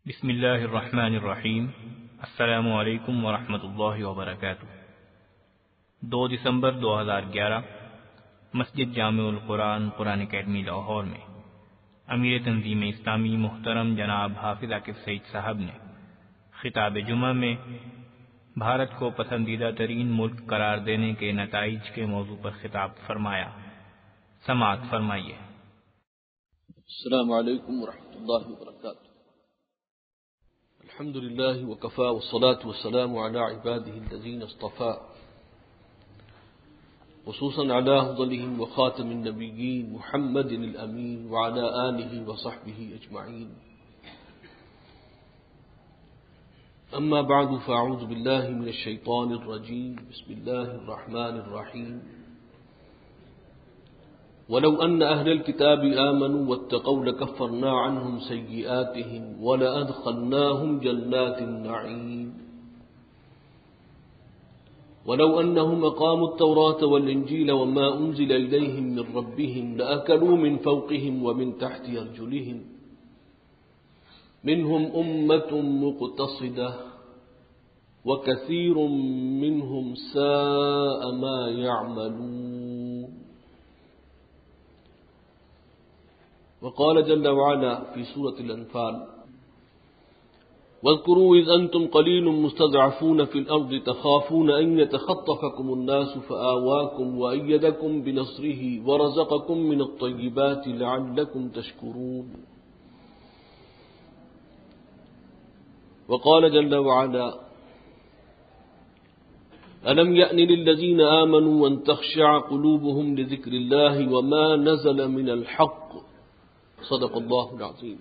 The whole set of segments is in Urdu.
بسم اللہ الرحمن الرحیم۔ السلام علیکم ورحمۃ اللہ وبرکاتہ۔ 2 دسمبر 2011 مسجد جامع القرآن قرآن اکیڈمی لاہور میں امیر تنظیم اسلامی محترم جناب حافظ عاکف سعید صاحب نے خطاب جمعہ میں بھارت کو پسندیدہ ترین ملک قرار دینے کے نتائج کے موضوع پر خطاب فرمایا۔ سماعت فرمائیے۔ السلام علیکم ورحمۃ اللہ وبرکاتہ۔ الحمد لله وكفى والصلاة والسلام على عباده الذين اصطفى، خصوصا على أفضلهم وخاتم النبيين محمد الأمين وعلى آله وصحبه أجمعين. أما بعد فأعوذ بالله من الشيطان الرجيم. بسم الله الرحمن الرحيم. ولو أن أهل الكتاب آمنوا واتقوا لكفرنا عنهم سيئاتهم ولأدخلناهم جنات النعيم. ولو أنهم أقاموا التوراة والإنجيل وما أنزل إليهم من ربهم لأكلوا من فوقهم ومن تحت أرجلهم منهم أمة مقتصدة وكثير منهم ساء ما يعملون. وقال جل وعلا في سورة الأنفال: واذكروا إذ أنتم قليل مستضعفون في الأرض تخافون أن يتخطفكم الناس فآواكم وأيدكم بنصره ورزقكم من الطيبات لعلكم تشكرون. وقال جل وعلا: ألم يأن للذين آمنوا أن تخشع قلوبهم لذكر الله وما نزل من الحق. صدق اللہ العظیم.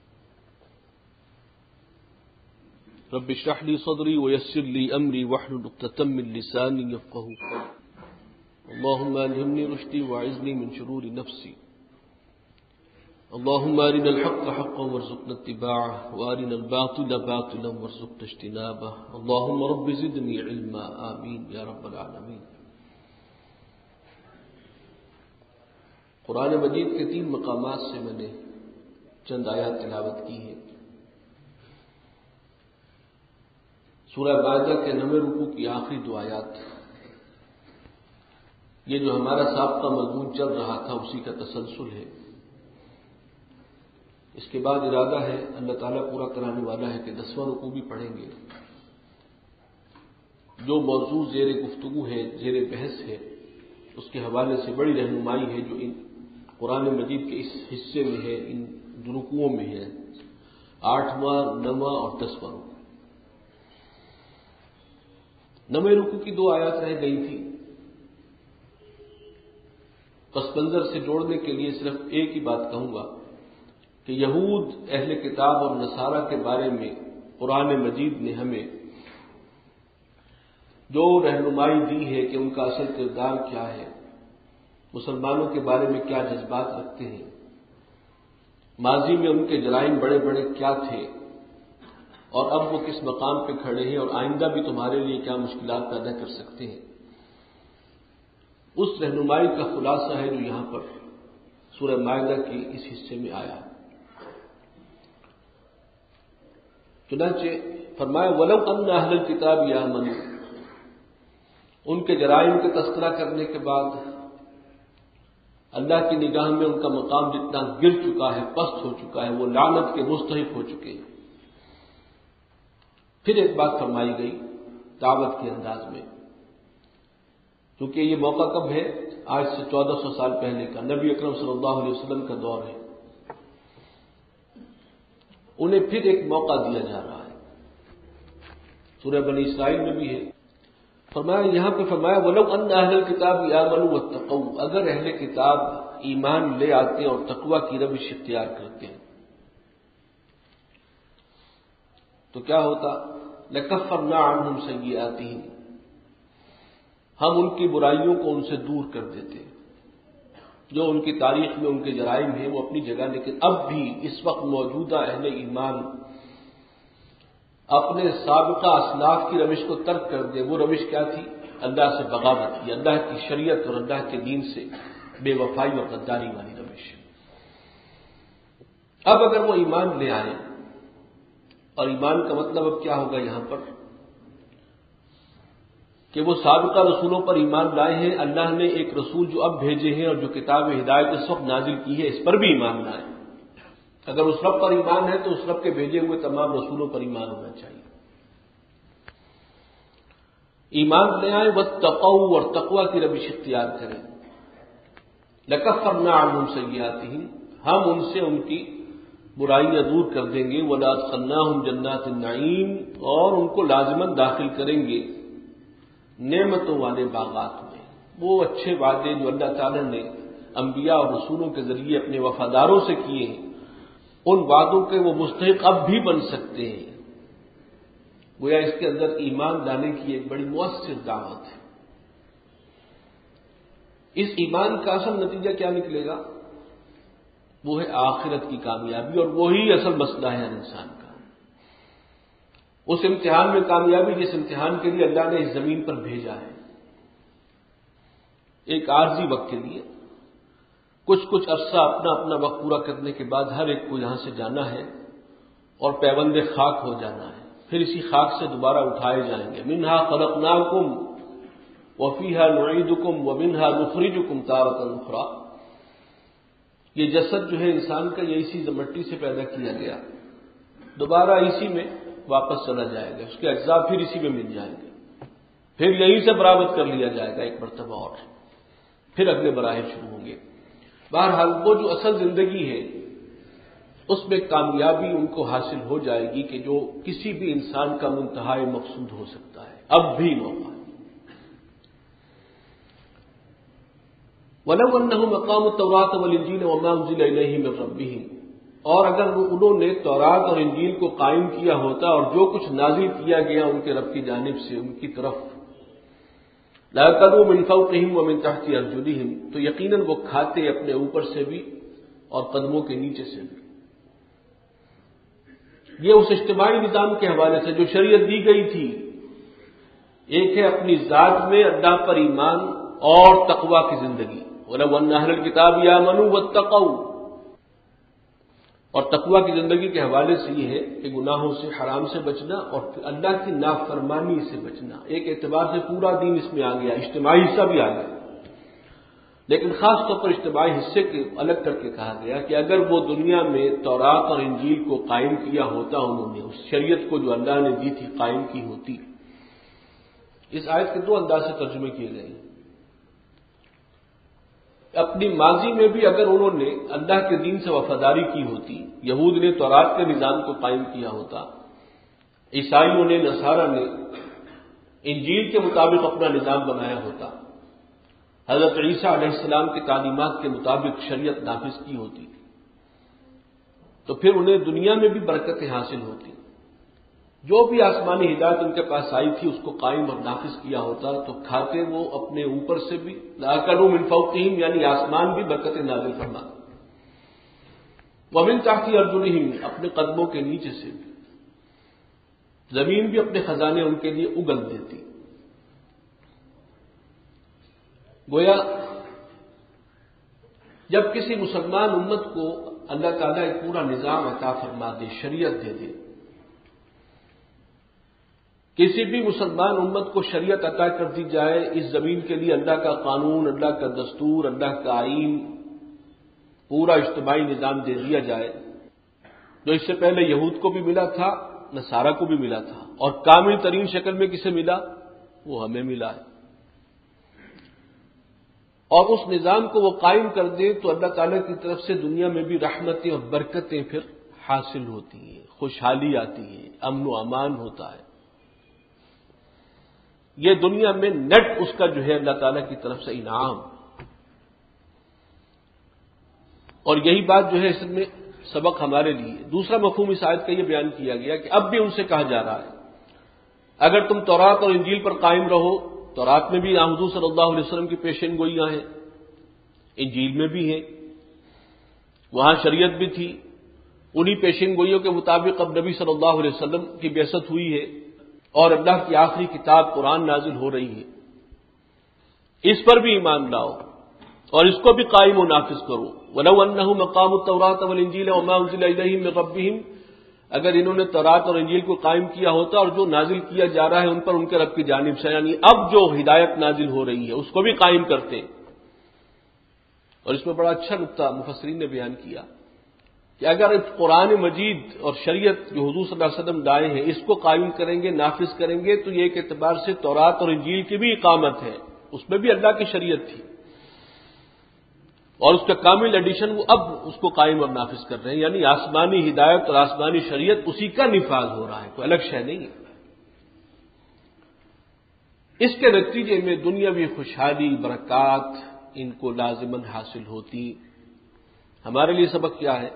رب اشرح لي صدري ويسر لي امري واحلل عقدة من لساني يفقهوا قولي. اللهم الهمني رشدي واعذني من شرور نفسي. اللهم ارنا الحق حقا وارزقنا اتباعه وارنا الباطل باطلا وارزقنا اجتنابه. اللهم رب زدني علما. آمين يا رب العالمين. قرآن مجید کے 3 مقامات سے میں نے چند آیات تلاوت کی ہیں۔ سورہ مائدہ کے 9ویں رکوع کی آخری 2 آیات، یہ جو ہمارا سابقہ مضمون چل رہا تھا اسی کا تسلسل ہے۔ اس کے بعد ارادہ ہے، اللہ تعالیٰ پورا کرانے والا ہے کہ 10واں رکوع بھی پڑھیں گے۔ جو موضوع زیر گفتگو ہے، زیر بحث ہے، اس کے حوالے سے بڑی رہنمائی ہے جو ان قرآن مجید کے اس حصے میں ہے، ان رکوعوں میں ہے، 8واں، 9واں اور 10واں رکوع۔ 9ویں رکوع کی 2 آیات رہ گئی تھی۔ پس منظر سے جوڑنے کے لیے صرف ایک ہی بات کہوں گا کہ یہود، اہل کتاب اور نصارہ کے بارے میں قرآن مجید نے ہمیں جو رہنمائی دی ہے کہ ان کا اصل کردار کیا ہے، مسلمانوں کے بارے میں کیا جذبات رکھتے ہیں، ماضی میں ان کے جرائم بڑے بڑے کیا تھے اور اب وہ کس مقام پہ کھڑے ہیں اور آئندہ بھی تمہارے لیے کیا مشکلات پیدا کر سکتے ہیں، اس رہنمائی کا خلاصہ ہے جو یہاں پر سورہ مائدہ کے اس حصے میں آیا۔ چنانچہ فرمایا: وَلَوْ أَنَّ أَهْلَ الْكِتَابِ آمَنُوا، ان کے جرائم کا تذکرہ کرنے کے بعد اللہ کی نگاہ میں ان کا مقام جتنا گر چکا ہے، پست ہو چکا ہے، وہ لعنت کے مستحق ہو چکے ہیں۔ پھر ایک بات فرمائی گئی دعوت کے انداز میں، کیونکہ یہ موقع کب ہے؟ آج سے 1400 سال پہلے کا، نبی اکرم صلی اللہ علیہ وسلم کا دور ہے۔ انہیں پھر ایک موقع دیا جا رہا ہے، سورہ بنی اسرائیل میں بھی ہے۔ فرمایا، یہاں پہ فرمایا: وَلَوْ أَنَّ أَهْلَ الْكِتَابِ آمَنُوا وَاتَّقَوْا، اگر اہل کتاب ایمان لے آتے اور تقوی کی روش اختیار کرتے ہیں تو کیا ہوتا؟ لَكَفَّرْنَا عَنْهُمْ سَيِّئَاتِهِمْ، ہم ان کی برائیوں کو ان سے دور کر دیتے۔ جو ان کی تاریخ میں ان کے جرائم ہیں وہ اپنی جگہ، لیکن اب بھی اس وقت موجودہ اہل ایمان اپنے سابقہ اسلاف کی روش کو ترک کر دے۔ وہ روش کیا تھی؟ اللہ سے بغاوت کی، اللہ کی شریعت اور اللہ کے دین سے بے وفائی اور غداری والی روش۔ اب اگر وہ ایمان لے آئے اور ایمان کا مطلب اب کیا ہوگا یہاں پر کہ وہ سابقہ رسولوں پر ایمان لائے ہیں، اللہ نے ایک رسول جو اب بھیجے ہیں اور جو کتاب ہدایت اس وقت نازل کی ہے اس پر بھی ایمان لائے۔ اگر اس رب پر ایمان ہے تو اس رب کے بھیجے ہوئے تمام رسولوں پر ایمان ہونا چاہیے۔ ایمان لے آئے واتقوا، اور تقوی کی روش اختیار کریں۔ لکفرنا عنہم سیئاتہم، ہم ان سے ان کی برائیاں دور کر دیں گے، ولادخلناہم جنات النعیم، اور ان کو لازماً داخل کریں گے نعمتوں والے باغات میں۔ وہ اچھے وعدے جو اللہ تعالیٰ نے انبیاء اور رسولوں کے ذریعے اپنے وفاداروں سے کیے ہیں، ان وعدوں کے وہ مستحق اب بھی بن سکتے ہیں۔ گویا اس کے اندر ایمان لانے کی ایک بڑی مؤثر دعوت ہے۔ اس ایمان کا اصل نتیجہ کیا نکلے گا؟ وہ ہے آخرت کی کامیابی، اور وہی اصل مسئلہ ہے ہر انسان کا۔ اس امتحان میں کامیابی جس امتحان کے لیے اللہ نے اس زمین پر بھیجا ہے، ایک عارضی وقت کے لیے، کچھ عرصہ اپنا اپنا وقت پورا کرنے کے بعد ہر ایک کو یہاں سے جانا ہے اور پیوند خاک ہو جانا ہے، پھر اسی خاک سے دوبارہ اٹھائے جائیں گے۔ منہا خلقناکم وفیہا نعیدکم ومنہا نخرجکم تارۃ اخری۔ یہ جسد جو ہے انسان کا، یہ اسی مٹی سے پیدا کیا گیا، دوبارہ اسی میں واپس چلا جائے گا، اس کے اجزاء پھر اسی میں مل جائیں گے، پھر یہیں سے برآمد کر لیا جائے گا ایک مرتبہ اور، پھر اگلے مراحل شروع ہوں گے۔ بہرحال وہ جو اصل زندگی ہے اس میں کامیابی ان کو حاصل ہو جائے گی کہ جو کسی بھی انسان کا منتہائی مقصود ہو سکتا ہے، اب بھی موقع ہے۔ وَلَوْ أَنَّهُمْ أَقَامُوا التَّوْرَاةَ وَالْإِنْجِيلَ وَمَا أُنزِلَ إِلَيْهِم مِّن رَّبِّهِمْ، اور اگر انہوں نے تورات اور انجیل کو قائم کیا ہوتا اور جو کچھ نازل کیا گیا ان کے رب کی جانب سے ان کی طرف، لَأَكَلُوا مِن فَوْقِهِمْ وَمِن تَحْتِ أَرْجُلِهِمْ، تو یقیناً وہ کھاتے اپنے اوپر سے بھی اور قدموں کے نیچے سے بھی۔ یہ اس اجتماعی نظام کے حوالے سے جو شریعت دی گئی تھی، ایک ہے اپنی ذات میں اللہ پر ایمان اور تقوی کی زندگی، وَلَوْ أَنَّ أَهْلَ الْكِتَابِ آمَنُوا وَاتَّقَوْا، اور تقوی کی زندگی کے حوالے سے یہ ہے کہ گناہوں سے، حرام سے بچنا اور اللہ کی نافرمانی سے بچنا۔ ایک اعتبار سے پورا دین اس میں آ گیا، اجتماعی حصہ بھی آ گیا، لیکن خاص طور پر اجتماعی حصے کے الگ کر کے کہا گیا کہ اگر وہ دنیا میں تورات اور انجیل کو قائم کیا ہوتا، انہوں نے اس شریعت کو جو اللہ نے دی تھی قائم کی ہوتی۔ اس آیت کے دو انداز سے ترجمے کیے گئے ہیں۔ اپنی ماضی میں بھی اگر انہوں نے اللہ کے دین سے وفاداری کی ہوتی، یہود نے تورات کے نظام کو قائم کیا ہوتا، عیسائیوں نے، نصارہ نے انجیل کے مطابق اپنا نظام بنایا ہوتا، حضرت عیسیٰ علیہ السلام کی تعلیمات کے مطابق شریعت نافذ کی ہوتی، تو پھر انہیں دنیا میں بھی برکتیں حاصل ہوتی۔ جو بھی آسمانی ہدایت ان کے پاس آئی تھی اس کو قائم اور نافذ کیا ہوتا، تو کھاتے وہ اپنے اوپر سے بھی، لَأَكَلُوا مِن فَوْقِهِمْ، یعنی آسمان بھی برکتیں نازل فرماتا، وَمِن تَحْتِ أَرْجُلِهِمْ، اپنے قدموں کے نیچے سے بھی، زمین بھی اپنے خزانے ان کے لیے اگل دیتی۔ گویا جب کسی مسلمان امت کو اللہ تعالیٰ ایک پورا نظام عطا فرما دے، شریعت دے دے، کسی بھی مسلمان امت کو شریعت عطا کر دی جائے، اس زمین کے لیے اللہ کا قانون، اللہ کا دستور، اللہ کا آئین، پورا اجتماعی نظام دے دیا جائے، جو اس سے پہلے یہود کو بھی ملا تھا، نصارہ کو بھی ملا تھا، اور کامل ترین شکل میں کسے ملا؟ وہ ہمیں ملا ہے، اور اس نظام کو وہ قائم کر دیں تو اللہ تعالیٰ کی طرف سے دنیا میں بھی رحمتیں اور برکتیں پھر حاصل ہوتی ہیں، خوشحالی آتی ہے، امن و امان ہوتا ہے۔ یہ دنیا میں نیٹ اس کا جو ہے اللہ تعالیٰ کی طرف سے انعام، اور یہی بات جو ہے اس میں سبق ہمارے لیے۔ دوسرا مفہوم اس آیت کا یہ بیان کیا گیا کہ اب بھی ان سے کہا جا رہا ہے اگر تم تورات اور انجیل پر قائم رہو، تورات میں بھی حضور صلی اللہ علیہ وسلم کی پیشین گوئیاں ہیں، انجیل میں بھی ہیں، وہاں شریعت بھی تھی، انہی پیشین گوئیوں کے مطابق اب نبی صلی اللہ علیہ وسلم کی بعثت ہوئی ہے اور اللہ کی آخری کتاب قرآن نازل ہو رہی ہے، اس پر بھی ایمان لاؤ اور اس کو بھی قائم و نافذ کرو۔ وَلَوْ أَنَّهُمْ أَقَامُوا التَّوْرَاةَ وَالْإِنْجِيلَ وَمَا أُنزِلَ إِلَيْهِم مِّن رَّبِّهِمْ اگر انہوں نے تورات اور انجیل کو قائم کیا ہوتا اور جو نازل کیا جا رہا ہے ان پر ان کے رب کی جانب سے، یعنی اب جو ہدایت نازل ہو رہی ہے اس کو بھی قائم کرتے. اور اس میں بڑا اچھا نقطہ مفسرین نے بیان کیا کہ اگر قرآن مجید اور شریعت جو حضور صلی اللہ علیہ وسلم لائے ہیں اس کو قائم کریں گے، نافذ کریں گے، تو یہ ایک اعتبار سے تورات اور انجیل کی بھی اقامت ہے، اس میں بھی اللہ کی شریعت تھی اور اس کا کامل ایڈیشن وہ اب اس کو قائم اور نافذ کر رہے ہیں، یعنی آسمانی ہدایت اور آسمانی شریعت اسی کا نفاذ ہو رہا ہے، کوئی الگ شے نہیں ہے. اس کے نتیجے میں دنیاوی خوشحالی، برکات ان کو لازماً حاصل ہوتی. ہمارے لیے سبق کیا ہے؟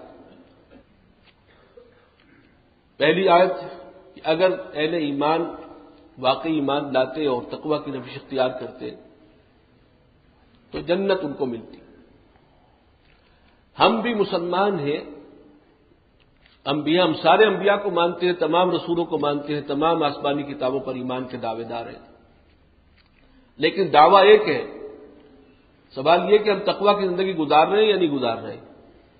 پہلی آیت کہ اگر اہل ایمان واقعی ایمان لاتے اور تقوی کی روش اختیار کرتے تو جنت ان کو ملتی. ہم بھی مسلمان ہیں، انبیاء، ہم سارے انبیاء کو مانتے ہیں، تمام رسولوں کو مانتے ہیں، تمام آسمانی کتابوں پر ایمان کے دعوے دار ہیں، لیکن دعویٰ ایک ہے. سوال یہ کہ ہم تقوی کی زندگی گزار رہے ہیں یا نہیں گزار رہے ہیں.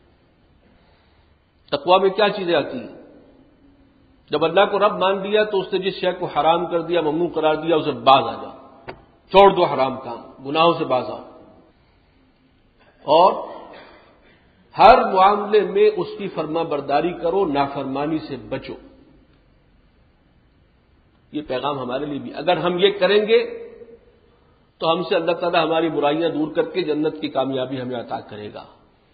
تقوی میں کیا چیزیں آتی ہیں؟ جب اللہ کو رب مان لیا تو اس نے جس شے کو حرام کر دیا، ممنوع قرار دیا، اسے باز آ جاؤ، چھوڑ دو حرام کام، گناہوں سے باز آؤ، اور ہر معاملے میں اس کی فرما برداری کرو، نافرمانی سے بچو. یہ پیغام ہمارے لیے بھی. اگر ہم یہ کریں گے تو ہم سے اللہ تعالیٰ ہماری برائیاں دور کر کے جنت کی کامیابی ہمیں عطا کرے گا،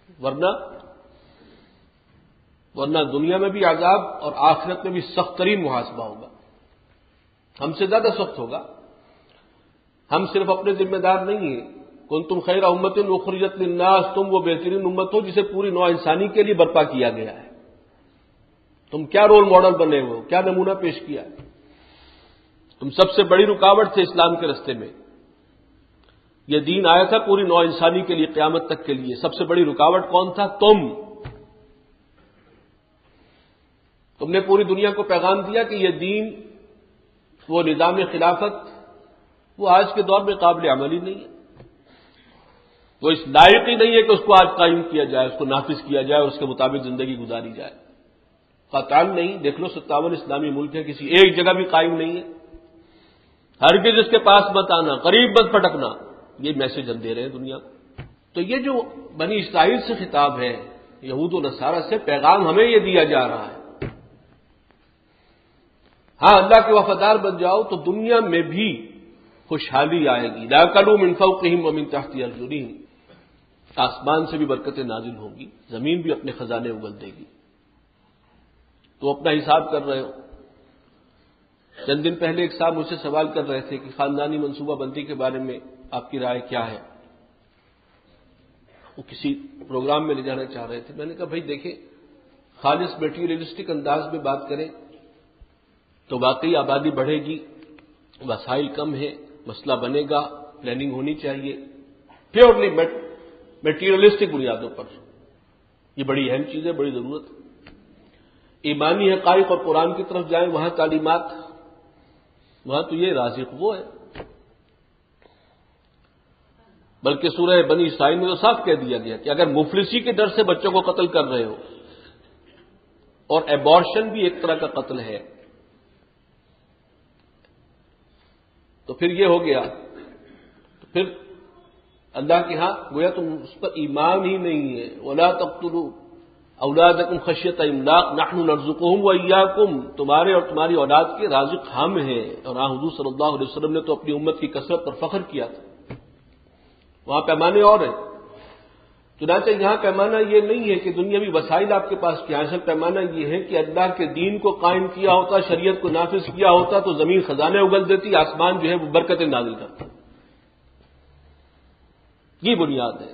ورنہ دنیا میں بھی عذاب اور آخرت میں بھی سخت ترین محاسبہ ہوگا، ہم سے زیادہ سخت ہوگا. ہم صرف اپنے ذمہ دار نہیں ہیں. کنتم خیر امت اخرجت للناس، تم وہ بہترین امت ہو جسے پوری نوع انسانی کے لیے برپا کیا گیا ہے. تم کیا رول ماڈل بنے ہو، کیا نمونہ پیش کیا ہے. تم سب سے بڑی رکاوٹ تھے اسلام کے راستے میں. یہ دین آیا تھا پوری نوع انسانی کے لیے، قیامت تک کے لیے. سب سے بڑی رکاوٹ کون تھا؟ تم نے پوری دنیا کو پیغام دیا کہ یہ دین، وہ نظام خلافت، وہ آج کے دور میں قابل عملی نہیں ہے، وہ اس لائق ہی نہیں ہے کہ اس کو آج قائم کیا جائے، اس کو نافذ کیا جائے اور اس کے مطابق زندگی گزاری جائے. قطعاً نہیں. دیکھ لو 57 اسلامی ملک ہیں، کسی ایک جگہ بھی قائم نہیں ہے. ہرگز اس کے پاس مت آنا، قریب مت پٹکنا، یہ میسج ہم دے رہے ہیں دنیا کو. تو یہ جو بنی اسرائیل سے خطاب ہے، یہود و نصارہ سے پیغام ہمیں یہ دیا جا رہا ہے. ہاں، اللہ کے وفادار بن جاؤ تو دنیا میں بھی خوشحالی آئے گی. لَيَأْكُلُوا مِنْ فَوْقِهِمْ وَمِنْ تَحْتِ أَرْجُلِهِمْ، آسمان سے بھی برکتیں نازل ہوں گی، زمین بھی اپنے خزانے اگل دے گی. تو اپنا حساب کر رہے ہو. چند دن پہلے ایک صاحب مجھ سے سوال کر رہے تھے کہ خاندانی منصوبہ بندی کے بارے میں آپ کی رائے کیا ہے. وہ کسی پروگرام میں لے جانا چاہ رہے تھے. میں نے کہا بھائی دیکھیں، خالص میٹیریلسٹک انداز میں بات کریں تو واقعی آبادی بڑھے گی، وسائل کم ہے، مسئلہ بنے گا، پلاننگ ہونی چاہیے پیورلی میٹیریلسٹک بنیادوں پر. یہ بڑی اہم چیز ہے، بڑی ضرورت. ایمانی حقائق اور قرآن کی طرف جائیں، وہاں تعلیمات، وہاں تو یہ رازق وہ ہے. بلکہ سورہ بنی اسرائیل میں تو صاف کہہ دیا گیا کہ اگر مفلسی کے ڈر سے بچوں کو قتل کر رہے ہو، اور ایبارشن بھی ایک طرح کا قتل ہے، تو پھر یہ ہو گیا، تو پھر اللہ کے ہاں گویا تم اس پر ایمان ہی نہیں ہے. وَلَا تَقْتُلُوا أَوْلَادَكُمْ خَشْيَةَ إِمْلَاقٍ نَحْنُ نَرْزُقُهُمْ وَإِيَّاكُمْ، تمہارے اور تمہاری اولاد کے رازق ہم ہیں. اور حضور صلی اللہ علیہ وسلم نے تو اپنی امت کی کثرت پر فخر کیا تھا. وہاں پیمانے اور ہیں. چنانچہ یہاں پیمانہ یہ نہیں ہے کہ دنیاوی وسائل آپ کے پاس کیا ہے، اصل پیمانہ یہ ہے کہ اللہ کے دین کو قائم کیا ہوتا، شریعت کو نافذ کیا ہوتا تو زمین خزانے اگل دیتی، آسمان جو ہے وہ برکتیں نازل کرتا. یہ بنیاد ہے.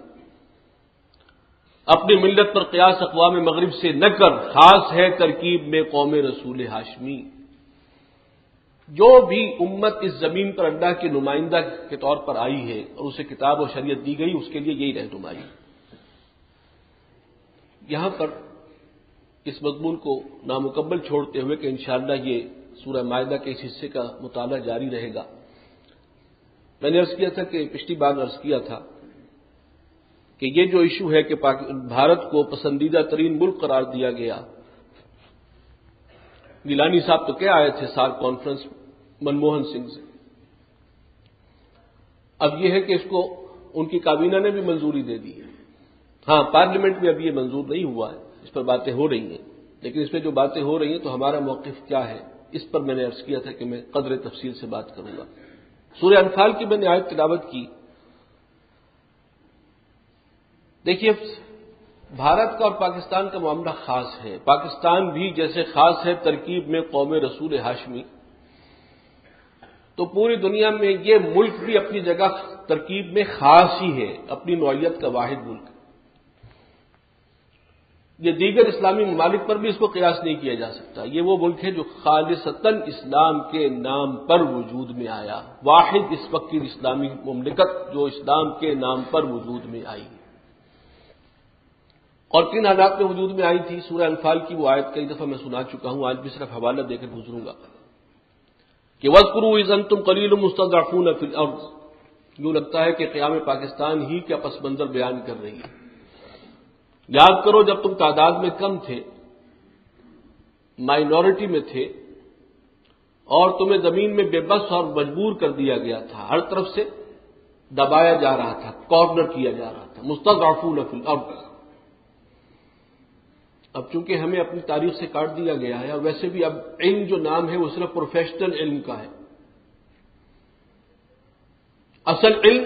اپنی ملت پر قیاس اقوام مغرب سے نہ کر، خاص ہے ترکیب میں قوم رسول ہاشمی. جو بھی امت اس زمین پر اللہ کے نمائندہ کے طور پر آئی ہے اور اسے کتاب و شریعت دی گئی، اس کے لیے یہی رہنمائی. یہاں پر اس مضمون کو نامکمل چھوڑتے ہوئے کہ انشاءاللہ یہ سورہ مائدہ کے اس حصے کا مطالعہ جاری رہے گا. میں نے عرض کیا تھا کہ پچھلی بار عرض کیا تھا کہ یہ جو ایشو ہے کہ بھارت کو پسندیدہ ترین ملک قرار دیا گیا، گیلانی صاحب تو کیا آئے تھے سارک کانفرنس منموہن سنگھ سے. اب یہ ہے کہ اس کو ان کی کابینہ نے بھی منظوری دے دی ہے. ہاں پارلیمنٹ میں اب یہ منظور نہیں ہوا ہے، اس پر باتیں ہو رہی ہیں، لیکن اس پہ جو باتیں ہو رہی ہیں تو ہمارا موقف کیا ہے اس پر میں نے عرض کیا تھا کہ میں قدر تفصیل سے بات کروں گا. سورہ انفال کی میں نے آیت تلاوت کی. دیکھیے بھارت کا اور پاکستان کا معاملہ خاص ہے. پاکستان بھی جیسے خاص ہے ترکیب میں قوم رسول ہاشمی، تو پوری دنیا میں یہ ملک بھی اپنی جگہ ترکیب میں خاص ہی ہے، اپنی نوعیت کا واحد ملک ہے. یہ دیگر اسلامی ممالک پر بھی اس کو قیاس نہیں کیا جا سکتا. یہ وہ ملک ہے جو خالصتاً اسلام کے نام پر وجود میں آیا، واحد اس وقت کی اسلامی مملکت جو اسلام کے نام پر وجود میں آئی. اور کن حالات میں وجود میں آئی تھی؟ سورہ انفال کی وہ آیت کئی دفعہ میں سنا چکا ہوں، آج بھی صرف حوالہ دے کر گزروں گا کہ وَاذْكُرُوا إِذْ أَنْتُمْ قَلِيلٌ مُسْتَضْعَفُونَ فِي الْأَرْضِ. یوں لگتا ہے کہ قیام پاکستان ہی کا پس منظر بیان کر رہی ہے. یاد کرو جب تم تعداد میں کم تھے، مائنورٹی میں تھے، اور تمہیں زمین میں بے بس اور مجبور کر دیا گیا تھا، ہر طرف سے دبایا جا رہا تھا، کارنر کیا جا رہا تھا. مستضعفون فی الارض. اب چونکہ ہمیں اپنی تاریخ سے کاٹ دیا گیا ہے، اور ویسے بھی اب علم جو نام ہے وہ صرف پروفیشنل علم کا ہے. اصل علم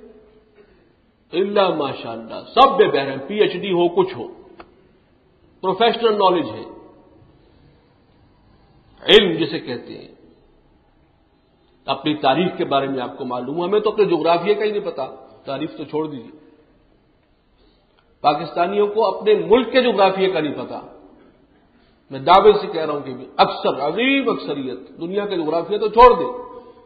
اللہ ماشاء اللہ سب بے بہرم، پی ایچ ڈی ہو کچھ ہو، پروفیشنل نالج ہے، علم جسے کہتے ہیں. اپنی تاریخ کے بارے میں آپ کو معلوم ہے، ہمیں تو اپنے جغرافیہ کا ہی نہیں پتا، تاریخ تو چھوڑ دیجیے. پاکستانیوں کو اپنے ملک کے جغرافیہ کا نہیں پتا. میں دعوے سے کہہ رہا ہوں کہ اکثر عظیم اکثریت دنیا کے جغرافیہ تو چھوڑ دے.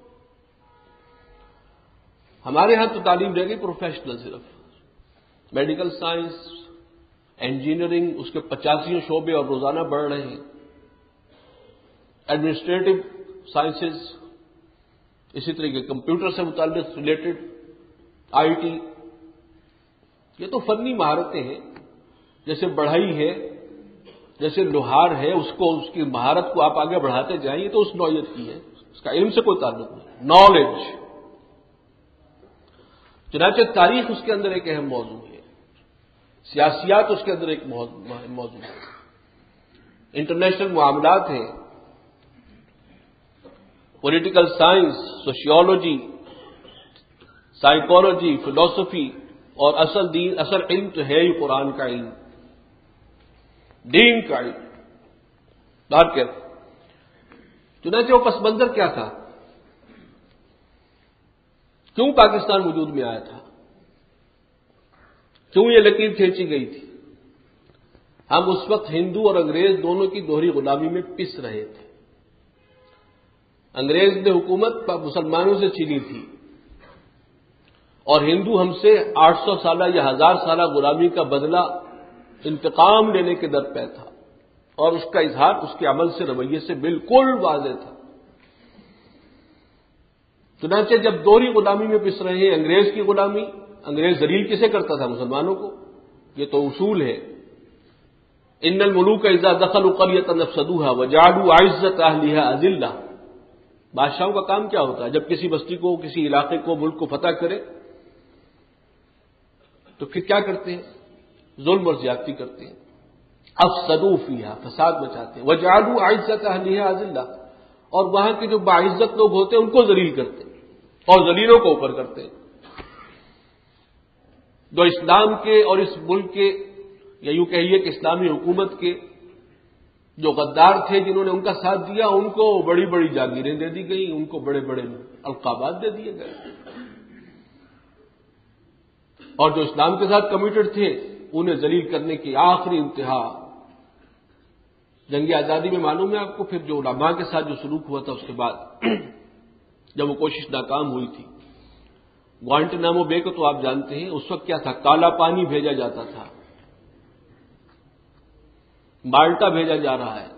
ہمارے ہاں تو تعلیم رہ گئی پروفیشنل، صرف میڈیکل سائنس، انجینئرنگ، اس کے 85 شعبے اور روزانہ بڑھ رہے ہیں. ایڈمنسٹریٹو سائنسز، اسی طریقے کمپیوٹر سے متعلق ریلیٹڈ آئی ٹی، یہ تو فنی مہارتیں ہیں. جیسے بڑھائی ہے، جیسے لوہار ہے، اس کی مہارت کو آپ آگے بڑھاتے جائیں، یہ تو اس نوعیت کی ہے، اس کا علم سے کوئی تعلق نہیں. نالج، چنانچہ تاریخ اس کے اندر ایک اہم موضوع ہے، سیاسیات اس کے اندر ایک موضوع ہے، انٹرنیشنل معاملات ہیں، پولیٹیکل سائنس، سوشیولوجی، سائیکالوجی، فلسفی، اور اصل علم تو ہے ہی قرآن کا علم، دین کا علم. بات کر چنانچہ وہ پس منظر کیا تھا؟ کیوں پاکستان وجود میں آیا تھا؟ کیوں یہ لکیر کھینچی گئی تھی؟ ہم اس وقت ہندو اور انگریز دونوں کی دوہری غلامی میں پس رہے تھے. انگریز نے حکومت مسلمانوں سے چھینی تھی، اور ہندو ہم سے 800 سالہ یا 1000 سالہ غلامی کا بدلہ انتقام لینے کے در پہ تھا، اور اس کا اظہار اس کے عمل سے، رویے سے بالکل واضح تھا. چنانچہ جب دوہری غلامی میں پس رہے ہیں، انگریز کی غلامی، انگریز ذلیل کسے کرتا تھا؟ مسلمانوں کو. یہ تو اصول ہے. ان الملوک اذا دخلوا قرية افسدوها وجعلوا عزة اهلها اذلة. بادشاہوں کا کام کیا ہوتا ہے؟ جب کسی بستی کو، کسی علاقے کو، ملک کو فتح کرے تو پھر کیا کرتے ہیں؟ ظلم اور زیادتی کرتے ہیں. افسدوا فيها، فساد مچاتے ہیں. وجعلوا عزة اهلها اذلة، اور وہاں کے جو باعزت لوگ ہوتے ہیں ان کو ذلیل کرتے ہیں اور ذلیلوں کو اوپر کرتے ہیں. جو اسلام کے اور اس ملک کے، یا یوں کہیے کہ اسلامی حکومت کے جو غدار تھے، جنہوں نے ان کا ساتھ دیا، ان کو بڑی بڑی جاگیریں دے دی گئی، ان کو بڑے بڑے القابات دے دیے گئے. اور جو اسلام کے ساتھ کمیٹڈ تھے انہیں ذلیل کرنے کی آخری انتہا جنگ آزادی میں معلوم ہے آپ کو. پھر جو علماء کے ساتھ جو سلوک ہوا تھا اس کے بعد جب وہ کوشش ناکام ہوئی تھی، گوانٹنامو بے کو تو آپ جانتے ہیں. اس وقت کیا تھا؟ کالا پانی بھیجا جاتا تھا، مالٹا بھیجا جا رہا ہے،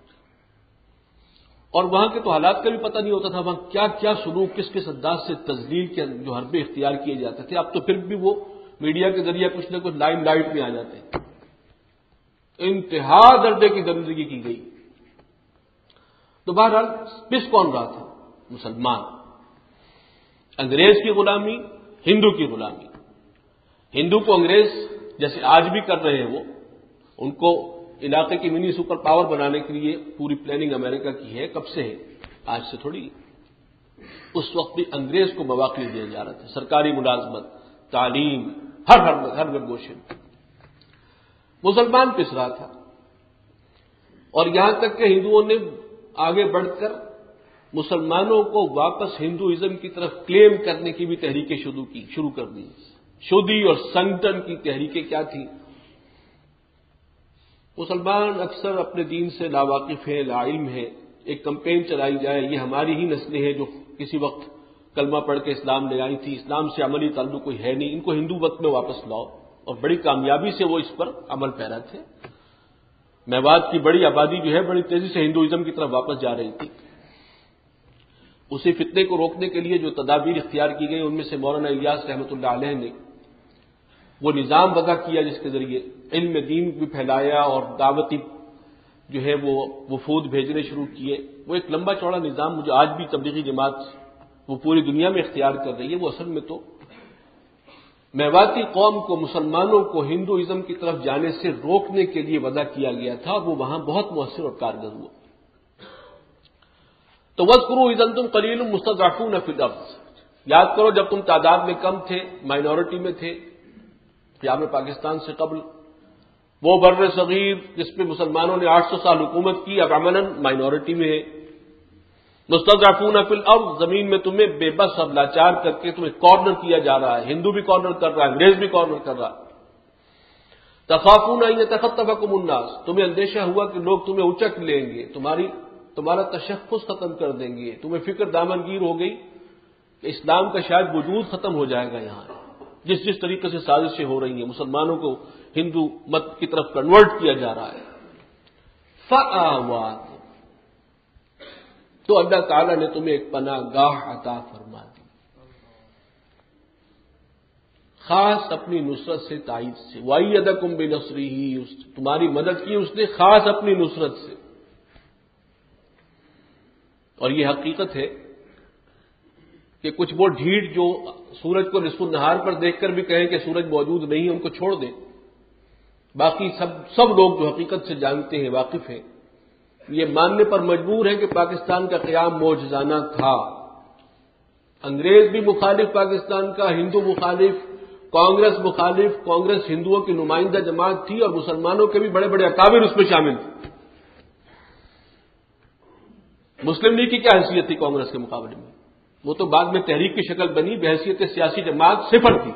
اور وہاں کے تو حالات کا بھی پتہ نہیں ہوتا تھا، وہاں کیا کیا سلوک، کس کس انداز سے تذلیل کے جو حربے اختیار کیے جاتے تھے. اب تو پھر بھی وہ میڈیا کے ذریعے کچھ نہ کچھ لائم لائٹ میں آ جاتے ہیں. انتہا درجے کی درندگی کی گئی. تو بہرحال پس کون رہا تھا؟ مسلمان. انگریز کی غلامی، ہندو کی غلامی. ہندو کو انگریز جیسے آج بھی کر رہے ہیں، وہ ان کو علاقے کی منی سپر پاور بنانے کے لیے پوری پلاننگ امریکہ کی ہے. کب سے ہے؟ آج سے تھوڑی. اس وقت بھی انگریز کو مواقع دیا جا رہا تھا، سرکاری ملازمت، تعلیم، ہر گوشے میں. مسلمان پس رہا تھا. اور یہاں تک کہ ہندوؤں نے آگے بڑھ کر مسلمانوں کو واپس ہندوازم کی طرف کلیم کرنے کی بھی تحریکیں شروع کر دی. شودی اور سنگٹن کی تحریکیں کیا تھیں؟ مسلمان اکثر اپنے دین سے لاواقف ہیں، لاعلم ہیں. ایک کمپین چلائی جائے، یہ ہماری ہی نسلیں ہیں جو کسی وقت کلمہ پڑھ کے اسلام لے آئی تھی، اسلام سے عملی تعلق کوئی ہے نہیں، ان کو ہندو مت میں واپس لاؤ. اور بڑی کامیابی سے وہ اس پر عمل پیرا تھے. میوات کی بڑی آبادی جو ہے بڑی تیزی سے ہندوازم کی طرف واپس جا رہی تھی. اسی فتنے کو روکنے کے لیے جو تدابیر اختیار کی گئی، ان میں سے مولانا الیاس رحمۃ اللہ علیہ نے وہ نظام وضع کیا جس کے ذریعے علم دین بھی پھیلایا اور دعوتی جو ہے وہ وفود بھیجنے شروع کیے. وہ ایک لمبا چوڑا نظام مجھے آج بھی تبلیغی جماعت وہ پوری دنیا میں اختیار کر رہی ہے. وہ اصل میں تو میواتی قوم کو، مسلمانوں کو ہندوازم کی طرف جانے سے روکنے کے لیے وضع کیا گیا تھا. وہ وہاں بہت مؤثر اور کارگر ہوا. تو وَاذْكُرُوا إِذْ أَنْتُمْ قَلِيلٌ مُسْتَضْعَفُونَ فِي الْأَرْضِ، یاد کرو جب تم تعداد میں کم تھے، مائنورٹی میں تھے. قیام پاکستان سے قبل وہ بر صغیر جس پہ مسلمانوں نے 800 سال حکومت کی، اب عملاً مائنورٹی میں ہے. مستضعفون فی الارض، زمین میں تمہیں بے بس اور لاچار کر کے تمہیں کارنر کیا جا رہا ہے. ہندو بھی کارنر کر رہا ہے، انگریز بھی کارنر کر رہا ہے. تخافون ان یتخطفکم الناس، تمہیں اندیشہ ہوا کہ لوگ تمہیں اچک لیں گے، تمہارا تشخص ختم کر دیں گے. تمہیں فکر دامنگیر ہو گئی کہ اسلام کا شاید وجود ختم ہو جائے گا. یہاں جس طریقے سے سازشیں ہو رہی ہیں، مسلمانوں کو ہندو مت کی طرف کنورٹ کیا جا رہا ہے. فآواکم، تو اللہ تعالیٰ نے تمہیں ایک پناہ گاہ عطا فرما دی، خاص اپنی نصرت سے، تائید سے. وَأَيَّدَكُمْ بِنَصْرِهِ، تمہاری مدد کی اس نے خاص اپنی نصرت سے. اور یہ حقیقت ہے کہ کچھ وہ ڈھیٹ جو سورج کو نصف النہار پر دیکھ کر بھی کہیں کہ سورج موجود نہیں ہے، ان کو چھوڑ دیں. باقی سب لوگ جو حقیقت سے جانتے ہیں، واقف ہیں، یہ ماننے پر مجبور ہیں کہ پاکستان کا قیام معجزانہ تھا. انگریز بھی مخالف پاکستان کا، ہندو مخالف، کانگریس مخالف. کانگریس ہندوؤں کی نمائندہ جماعت تھی اور مسلمانوں کے بھی بڑے بڑے اکابر اس میں شامل تھے. مسلم لیگ کی کیا حیثیت تھی کانگریس کے مقابلے میں؟ وہ تو بعد میں تحریک کی شکل بنی، بحیثیت سیاسی جماعت صفر تھی.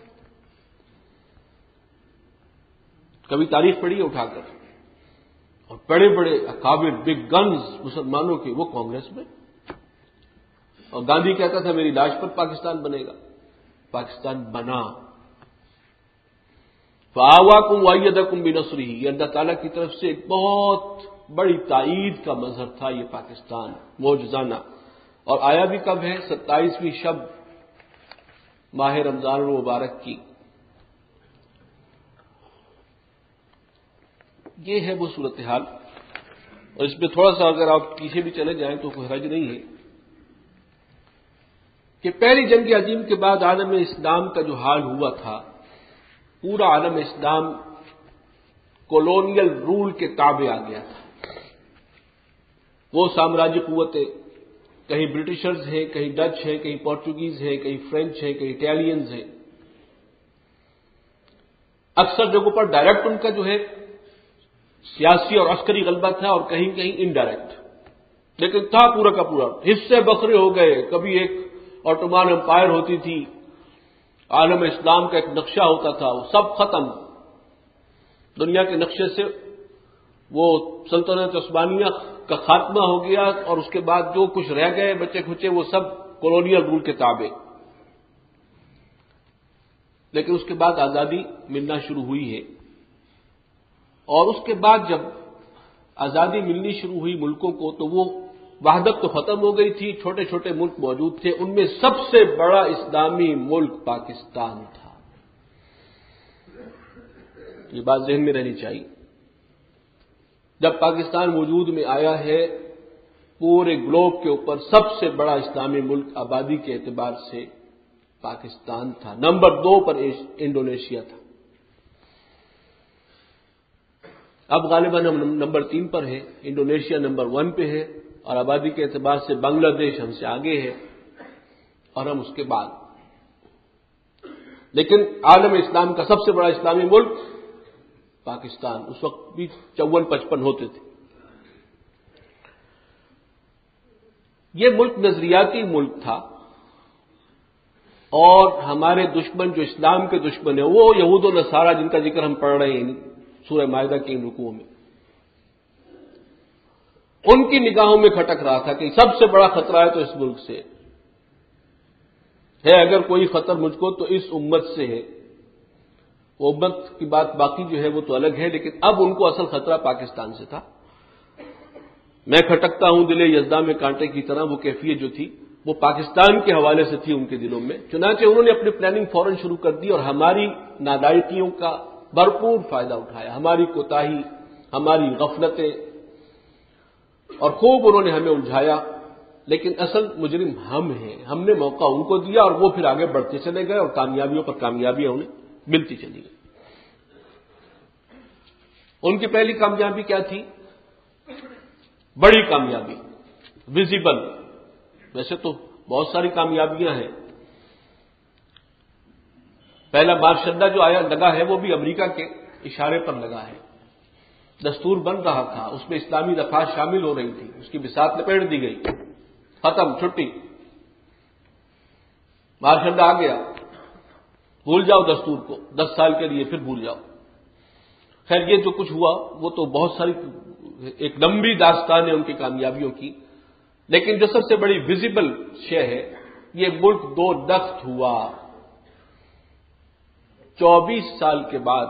کبھی تاریخ پڑھی ہے اٹھا کر، اور بڑے بڑے اکابر، بگ گنز مسلمانوں کے، وہ کانگریس میں. اور گاندھی کہتا تھا میری لاش پر پاکستان بنے گا. پاکستان بنا. فآواکم وَأَيَّدَكُمْ بِنَصْرِهِ، یہ اللہ تعالیٰ کی طرف سے ایک بہت بڑی تائید کا مظہر تھا یہ پاکستان، معجزانہ. اور آیا بھی کب ہے؟ 27ویں شب ماہ رمضان المبارک کی. یہ ہے وہ صورتحال. اور اس میں تھوڑا سا اگر آپ پیچھے بھی چلے جائیں تو کوئی حرج نہیں ہے کہ پہلی جنگ عظیم کے بعد عالم اسلام کا جو حال ہوا تھا، پورا عالم اسلام کولونیل رول کے تابع آ گیا تھا. وہ سامراجی قوتیں، کہیں برٹشرز ہیں، کہیں ڈچ ہیں، کہیں پورچوگیز ہیں، کہیں فرینچ ہیں، کہیں اٹیلینز ہیں. اکثر جگہوں پر ڈائریکٹ ان کا جو ہے سیاسی اور عسکری غلبہ تھا، اور کہیں کہیں انڈائریکٹ، لیکن تھا پورا کا پورا. حصے بکھرے ہو گئے. کبھی ایک آٹومان امپائر ہوتی تھی، عالم اسلام کا ایک نقشہ ہوتا تھا، وہ سب ختم. دنیا کے نقشے سے وہ سلطنت عثمانیہ کا خاتمہ ہو گیا، اور اس کے بعد جو کچھ رہ گئے بچے کھچے وہ سب کولونیل رول کے تابع. لیکن اس کے بعد آزادی ملنا شروع ہوئی ہے. اور اس کے بعد جب آزادی ملنی شروع ہوئی ملکوں کو، تو وہ وحدت تو ختم ہو گئی تھی. چھوٹے چھوٹے ملک موجود تھے، ان میں سب سے بڑا اسلامی ملک پاکستان تھا. یہ بات ذہن میں رہنی چاہیے. جب پاکستان وجود میں آیا ہے پورے گلوب کے اوپر سب سے بڑا اسلامی ملک آبادی کے اعتبار سے پاکستان تھا، نمبر 2 پر انڈونیشیا تھا۔ اب غالباً ہم نمبر 3 پر ہیں، انڈونیشیا نمبر 1 پہ ہے، اور آبادی کے اعتبار سے بنگلہ دیش ہم سے آگے ہے اور ہم اس کے بعد۔ لیکن عالم اسلام کا سب سے بڑا اسلامی ملک پاکستان، اس وقت بھی 54-55 ہوتے تھے۔ یہ ملک نظریاتی ملک تھا، اور ہمارے دشمن جو اسلام کے دشمن ہیں وہ یہود و نصارہ، جن کا ذکر ہم پڑھ رہے ہیں سورہ مائدہ کے ان رکوعوں میں، ان کی نگاہوں میں کھٹک رہا تھا کہ سب سے بڑا خطرہ ہے تو اس ملک سے ہے، اگر کوئی خطر مجھ کو تو اس امت سے ہے۔ وہ امت کی بات باقی جو ہے وہ تو الگ ہے، لیکن اب ان کو اصل خطرہ پاکستان سے تھا۔ میں کھٹکتا ہوں دل یزداں میں کانٹے کی طرح، وہ کیفیت جو تھی وہ پاکستان کے حوالے سے تھی ان کے دلوں میں، چنانچہ انہوں نے اپنی پلاننگ فوراً شروع کر دی اور ہماری نالائقیوں کا بھرپور فائدہ اٹھایا، ہماری کوتاہی، ہماری غفلتیں، اور خوب انہوں نے ہمیں الجھایا۔ لیکن اصل مجرم ہم ہیں، ہم نے موقع ان کو دیا اور وہ پھر آگے بڑھتے چلے گئے اور کامیابیوں پر کامیابیاں انہیں ملتی چلی گئی۔ ان کی پہلی کامیابی کیا تھی؟ بڑی کامیابی، ویزیبل۔ ویسے تو بہت ساری کامیابیاں ہیں، پہلا مارشل جو آیا لگا ہے وہ بھی امریکہ کے اشارے پر لگا ہے، دستور بن رہا تھا، اس میں اسلامی دفعات شامل ہو رہی تھی، اس کی بساط لپیٹ دی گئی، ختم، چھٹی، مارشل آ گیا، بھول جاؤ دستور کو 10 سال کے لیے، پھر بھول جاؤ۔ خیر یہ جو کچھ ہوا وہ تو بہت ساری ایک لمبی داستان ہے ان کی کامیابیوں کی، لیکن جو سب سے بڑی ویزیبل شے ہے، یہ ملک 2 دخت ہوا 24 سال کے بعد۔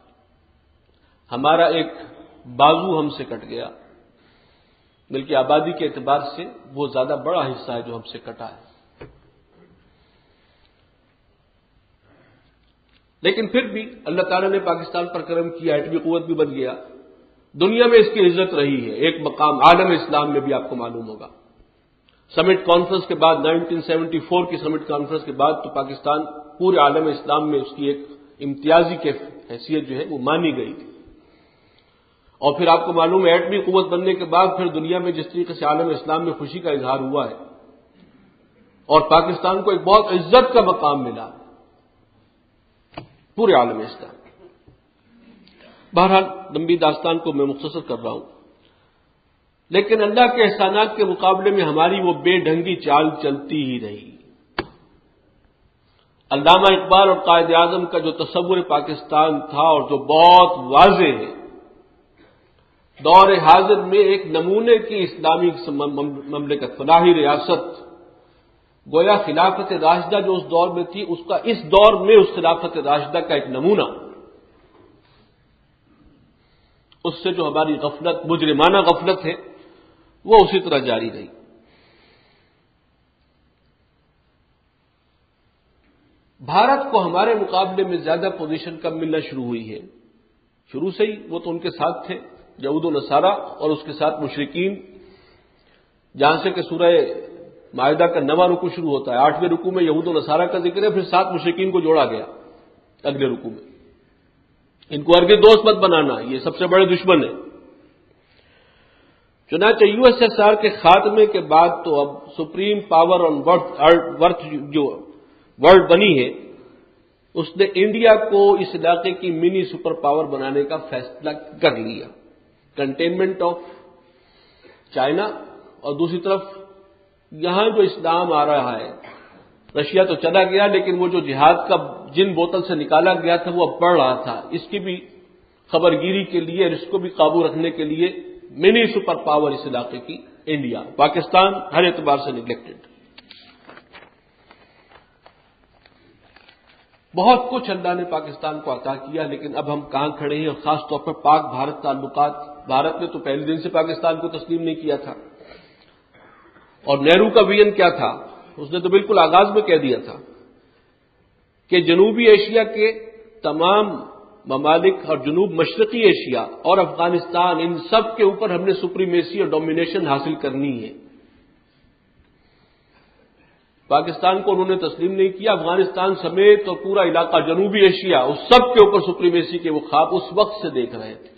ہمارا ایک بازو ہم سے کٹ گیا، بلکہ آبادی کے اعتبار سے وہ زیادہ بڑا حصہ ہے جو ہم سے کٹا ہے۔ لیکن پھر بھی اللہ تعالیٰ نے پاکستان پر کرم کیا، ایٹمی قوت بھی بن گیا، دنیا میں اس کی عزت رہی ہے، ایک مقام عالم اسلام میں بھی آپ کو معلوم ہوگا۔ سمٹ کانفرنس کے بعد، 1974 کی سمٹ کانفرنس کے بعد تو پاکستان پورے عالم اسلام میں اس کی ایک امتیازی کی حیثیت جو ہے وہ مانی گئی تھی، اور پھر آپ کو معلوم ہے ایٹمی قوت بننے کے بعد پھر دنیا میں جس طریقے سے عالم اسلام میں خوشی کا اظہار ہوا ہے اور پاکستان کو ایک بہت عزت کا مقام ملا پورے عالم اسلام۔ بہرحال لمبی داستان کو میں مختصر کر رہا ہوں، لیکن اللہ کے احسانات کے مقابلے میں ہماری وہ بے ڈھنگی چال چلتی ہی رہی۔ علامہ اقبال اور قائد اعظم کا جو تصور پاکستان تھا اور جو بہت واضح ہے، دور حاضر میں ایک نمونے کی اسلامی مملکت، فلاحی ریاست، گویا خلافت راشدہ جو اس دور میں تھی، اس کا اس دور میں اس خلافت راشدہ کا ایک نمونہ، اس سے جو ہماری غفلت، مجرمانہ غفلت ہے، وہ اسی طرح جاری رہی۔ بھارت کو ہمارے مقابلے میں زیادہ پوزیشن کم ملنا شروع ہوئی ہے، شروع سے ہی وہ تو ان کے ساتھ تھے، یہود و نصارہ، اور اس کے ساتھ مشرکین، جہاں سے کہ سورہ مائدہ کا 9واں رکوع شروع ہوتا ہے، 8ویں رکوع میں یہود و نصارہ کا ذکر ہے، پھر 7 مشرکین کو جوڑا گیا اگلے رکوع میں۔ ان کو ہرگز دوست مت بنانا، یہ سب سے بڑے دشمن ہیں۔ چنانچہ USSR کے خاتمے کے بعد تو اب سپریم پاور آن ورتھ جو ورلڈ بنی ہے، اس نے انڈیا کو اس علاقے کی منی سپر پاور بنانے کا فیصلہ کر لیا، کنٹینمنٹ آف چائنا، اور دوسری طرف یہاں جو اسلام آ رہا ہے، رشیا تو چلا گیا لیکن وہ جو جہاد کا جن بوتل سے نکالا گیا تھا وہ اب بڑھ رہا تھا، اس کی بھی خبرگیری کے لیے اور اس کو بھی قابو رکھنے کے لیے منی سپر پاور اس علاقے کی انڈیا، پاکستان ہر اعتبار سے نیگلیکٹڈ۔ بہت کچھ اللہ نے پاکستان کو عطا کیا، لیکن اب ہم کہاں کھڑے ہیں، اور خاص طور پر پاک بھارت تعلقات، بھارت نے تو پہلے دن سے پاکستان کو تسلیم نہیں کیا تھا، اور نہرو کا ویژن کیا تھا، اس نے تو بالکل آغاز میں کہہ دیا تھا کہ جنوبی ایشیا کے تمام ممالک اور جنوب مشرقی ایشیا اور افغانستان، ان سب کے اوپر ہم نے سپریمیسی اور ڈومینیشن حاصل کرنی ہے۔ پاکستان کو انہوں نے تسلیم نہیں کیا، افغانستان سمیت اور پورا علاقہ جنوبی ایشیا، اس سب کے اوپر سپریمیسی کے وہ خواب اس وقت سے دیکھ رہے تھے۔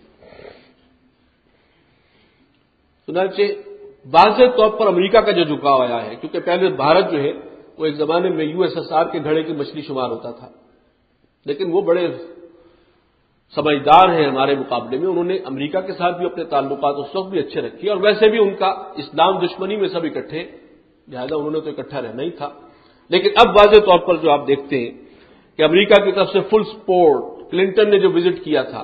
چنانچہ واضح طور پر امریکہ کا جو جھکاؤ آیا ہے، کیونکہ پہلے بھارت جو ہے وہ ایک زمانے میں USSR کے گھڑے کی مچھلی شمار ہوتا تھا، لیکن وہ بڑے سمجھدار ہیں ہمارے مقابلے میں، انہوں نے امریکہ کے ساتھ بھی اپنے تعلقات اس وقت بھی اچھے رکھے، اور ویسے بھی ان کا اسلام دشمنی میں سب اکٹھے، لہذا انہوں نے تو اکٹھا رہنا ہی تھا۔ لیکن اب واضح طور پر جو آپ دیکھتے ہیں کہ امریکہ کی طرف سے فل سپورٹ، کلنٹن نے جو وزٹ کیا تھا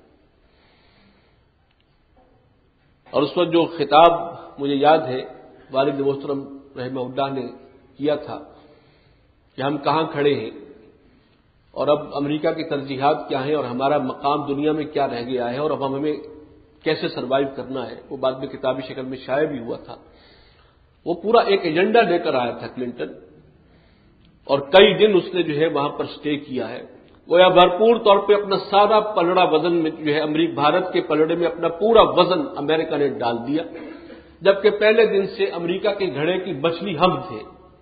اور اس وقت جو خطاب مجھے یاد ہے والد محترم رحمہ اللہ نے کیا تھا کہ ہم کہاں کھڑے ہیں اور اب امریکہ کی ترجیحات کیا ہیں اور ہمارا مقام دنیا میں کیا رہ گیا ہے اور اب ہمیں کیسے سروائیو کرنا ہے، وہ بعد میں کتابی شکل میں شائع بھی ہوا تھا۔ وہ پورا ایک ایجنڈا لے کر آیا تھا کلنٹن، اور کئی دن اس نے جو ہے وہاں پر سٹے کیا ہے۔ گویا بھرپور طور پہ اپنا سارا پلڑا وزن میں جو ہے بھارت کے پلڑے میں اپنا پورا وزن امریکہ نے ڈال دیا، جبکہ پہلے دن سے امریکہ کے گھڑے کی مچھلی ہم تھے۔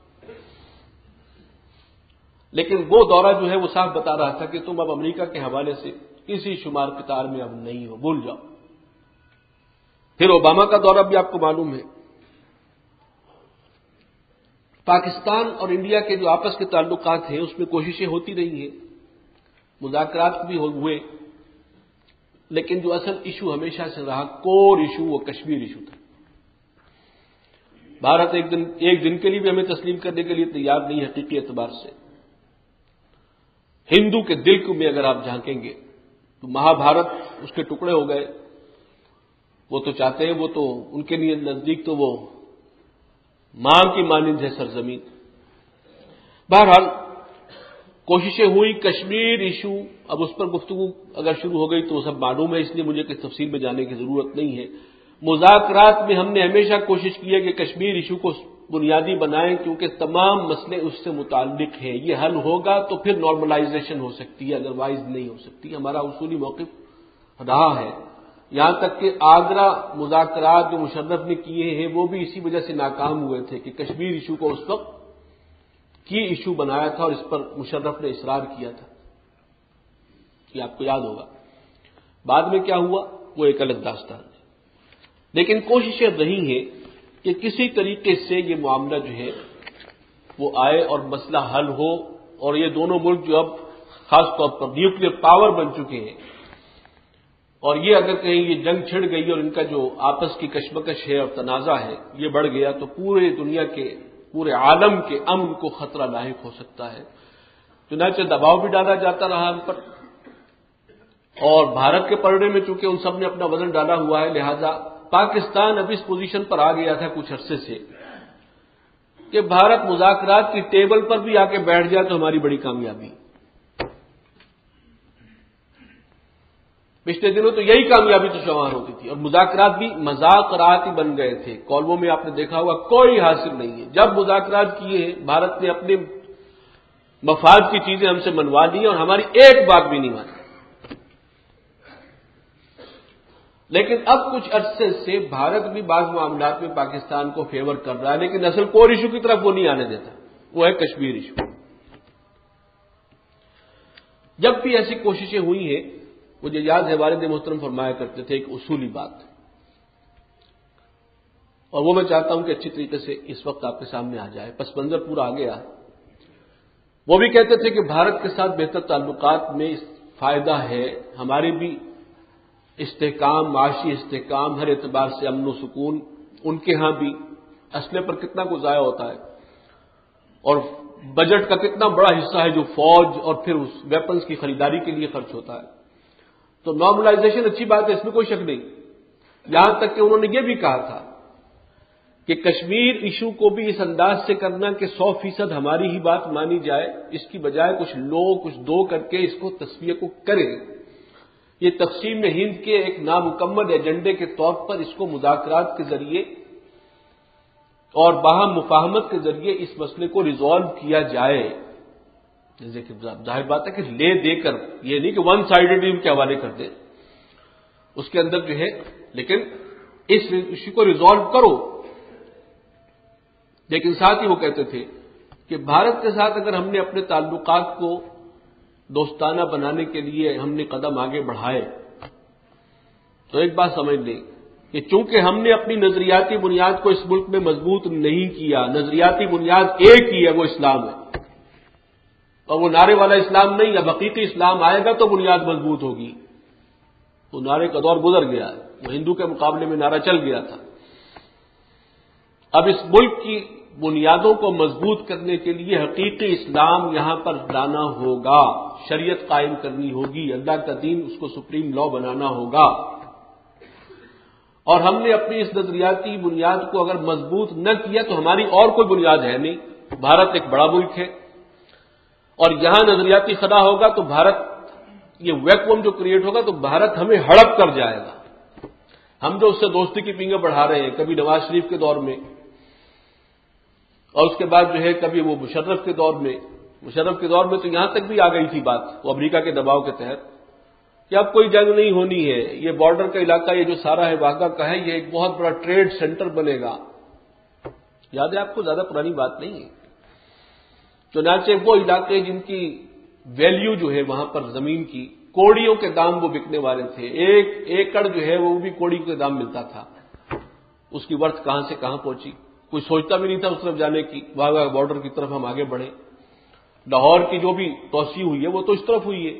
لیکن وہ دورہ جو ہے وہ صاف بتا رہا تھا کہ تم اب امریکہ کے حوالے سے کسی شمار قطار میں اب نہیں ہو، بھول جاؤ۔ پھر اوباما کا دورہ بھی آپ کو معلوم ہے۔ پاکستان اور انڈیا کے جو آپس کے تعلقات ہیں اس میں کوششیں ہوتی رہی ہیں، مذاکرات بھی ہوئے، لیکن جو اصل ایشو ہمیشہ سے رہا، کور ایشو، وہ کشمیر ایشو تھا۔ بھارت ایک دن کے لیے بھی ہمیں تسلیم کرنے کے لیے تیار نہیں، حقیقی اعتبار سے۔ ہندو کے دل کو میں اگر آپ جھانکیں گے تو مہابھارت اس کے ٹکڑے ہو گئے، وہ تو چاہتے ہیں، وہ تو ان کے لیے نزدیک تو وہ ماں کی مانند ہے سرزمین۔ بہرحال کوششیں ہوئی، کشمیر ایشو، اب اس پر گفتگو اگر شروع ہو گئی تو سب معلوم ہے، اس لیے مجھے کسی تفصیل میں جانے کی ضرورت نہیں ہے۔ مذاکرات میں ہم نے ہمیشہ کوشش کی ہے کہ کشمیر ایشو کو بنیادی بنائیں، کیونکہ تمام مسئلے اس سے متعلق ہیں، یہ حل ہوگا تو پھر نارملائزیشن ہو سکتی ہے، ادروائز نہیں ہو سکتی۔ ہمارا اصولی موقف رہا ہے، یہاں تک کہ آگرہ مذاکرات جو مشرف نے کیے ہیں وہ بھی اسی وجہ سے ناکام ہوئے تھے کہ کشمیر ایشو کو اس وقت کی ایشو بنایا تھا اور اس پر مشرف نے اصرار کیا تھا، یہ آپ کو یاد ہوگا۔ بعد میں کیا ہوا وہ ایک الگ داستان ہے، لیکن کوششیں رہی ہیں کہ کسی طریقے سے یہ معاملہ جو ہے وہ آئے اور مسئلہ حل ہو، اور یہ دونوں ملک جو اب خاص طور پر نیوکلیر پاور بن چکے ہیں، اور یہ اگر کہیں یہ جنگ چھڑ گئی اور ان کا جو آپس کی کشمکش ہے اور تنازع ہے یہ بڑھ گیا تو پورے دنیا کے، پورے عالم کے امن کو خطرہ لاحق ہو سکتا ہے۔ چنانچہ دباؤ بھی ڈالا جاتا رہا ہم پر، اور بھارت کے پلڑے میں چونکہ ان سب نے اپنا وزن ڈالا ہوا ہے، لہذا پاکستان اب اس پوزیشن پر آ گیا تھا کچھ عرصے سے کہ بھارت مذاکرات کی ٹیبل پر بھی آ کے بیٹھ جائے تو ہماری بڑی کامیابی۔ پچھلے دنوں تو یہی کامیابی تو شمار ہوتی تھی، اور مذاکرات بھی مذاکرات ہی بن گئے تھے، کالموں میں آپ نے دیکھا ہوگا کوئی حاصل نہیں ہے۔ جب مذاکرات کیے ہیں بھارت نے اپنے مفاد کی چیزیں ہم سے منوا لی اور ہماری ایک بات بھی نہیں مانی۔ لیکن اب کچھ عرصے سے بھارت بھی بعض معاملات میں پاکستان کو فیور کر رہا ہے، لیکن اصل کور ایشو کی طرف وہ نہیں آنے دیتا، وہ ہے کشمیر ایشو۔ جب بھی ایسی کوششیں ہوئی ہیں، مجھے یاد ہے والد محترم فرمایا کرتے تھے ایک اصولی بات، اور وہ میں چاہتا ہوں کہ اچھی طریقے سے اس وقت آپ کے سامنے آ جائے، پس منظر پورا آ گیا۔ وہ بھی کہتے تھے کہ بھارت کے ساتھ بہتر تعلقات میں فائدہ ہے، ہماری بھی استحکام، معاشی استحکام، ہر اعتبار سے امن و سکون، ان کے ہاں بھی اسلحے پر کتنا کچھ ضائع ہوتا ہے اور بجٹ کا کتنا بڑا حصہ ہے جو فوج اور پھر اس ویپنز کی خریداری کے لیے خرچ ہوتا ہے۔ تو نارملائزیشن اچھی بات ہے، اس میں کوئی شک نہیں۔ یہاں تک کہ انہوں نے یہ بھی کہا تھا کہ کشمیر ایشو کو بھی اس انداز سے کرنا کہ 100% ہماری ہی بات مانی جائے، اس کی بجائے کچھ لو کچھ دو کر کے اس کو تصفیہ کو کریں۔ یہ تقسیم ہند کے ایک نامکمل ایجنڈے کے طور پر اس کو مذاکرات کے ذریعے اور باہم مفاہمت کے ذریعے اس مسئلے کو ریزالو کیا جائے۔ جیسے کہ ظاہر بات ہے کہ لے دے کر، یہ نہیں کہ ون سائیڈڈ کے حوالے کر دے، اس کے اندر جو ہے، لیکن اس ایشو کو ریزالو کرو. لیکن ساتھ ہی وہ کہتے تھے کہ بھارت کے ساتھ اگر ہم نے اپنے تعلقات کو دوستانہ بنانے کے لیے ہم نے قدم آگے بڑھائے تو ایک بات سمجھ لیں کہ چونکہ ہم نے اپنی نظریاتی بنیاد کو اس ملک میں مضبوط نہیں کیا، نظریاتی بنیاد ایک ہی ہے، وہ اسلام ہے، اور وہ نعرے والا اسلام نہیں. اب حقیقی اسلام آئے گا تو بنیاد مضبوط ہوگی. وہ نعرے کا دور گزر گیا ہے، وہ ہندو کے مقابلے میں نعرہ چل گیا تھا. اب اس ملک کی بنیادوں کو مضبوط کرنے کے لیے حقیقی اسلام یہاں پر لانا ہوگا، شریعت قائم کرنی ہوگی، اللہ کا دین اس کو سپریم لا بنانا ہوگا. اور ہم نے اپنی اس نظریاتی بنیاد کو اگر مضبوط نہ کیا تو ہماری اور کوئی بنیاد ہے نہیں. بھارت ایک بڑا ملک ہے، اور یہاں نظریاتی خلا ہوگا تو بھارت، یہ ویکوم جو کریٹ ہوگا تو بھارت ہمیں ہڑپ کر جائے گا. ہم جو اس سے دوستی کی پینگیں بڑھا رہے ہیں، کبھی نواز شریف کے دور میں، اور اس کے بعد جو ہے کبھی وہ مشرف کے دور میں تو یہاں تک بھی آ گئی تھی بات، وہ امریکہ کے دباؤ کے تحت، کہ اب کوئی جنگ نہیں ہونی ہے، یہ بارڈر کا علاقہ یہ جو سارا ہے واگا کا ہے، یہ ایک بہت بڑا ٹریڈ سینٹر بنے گا. یاد ہے آپ کو؟ زیادہ پرانی بات نہیں ہے. چنانچہ وہ علاقے جن کی ویلیو جو ہے وہاں پر زمین کی، کوڑیوں کے دام وہ بکنے والے تھے، ایک ایکڑ جو ہے وہ بھی کوڑی کے دام ملتا تھا. اس کی ورتھ کہاں سے کہاں پہنچی، کوئی سوچتا بھی نہیں تھا اس طرف جانے کی. واگا بارڈر کی طرف ہم آگے بڑھیں. لاہور کی جو بھی توسیع ہوئی ہے وہ تو اس طرف ہوئی ہے،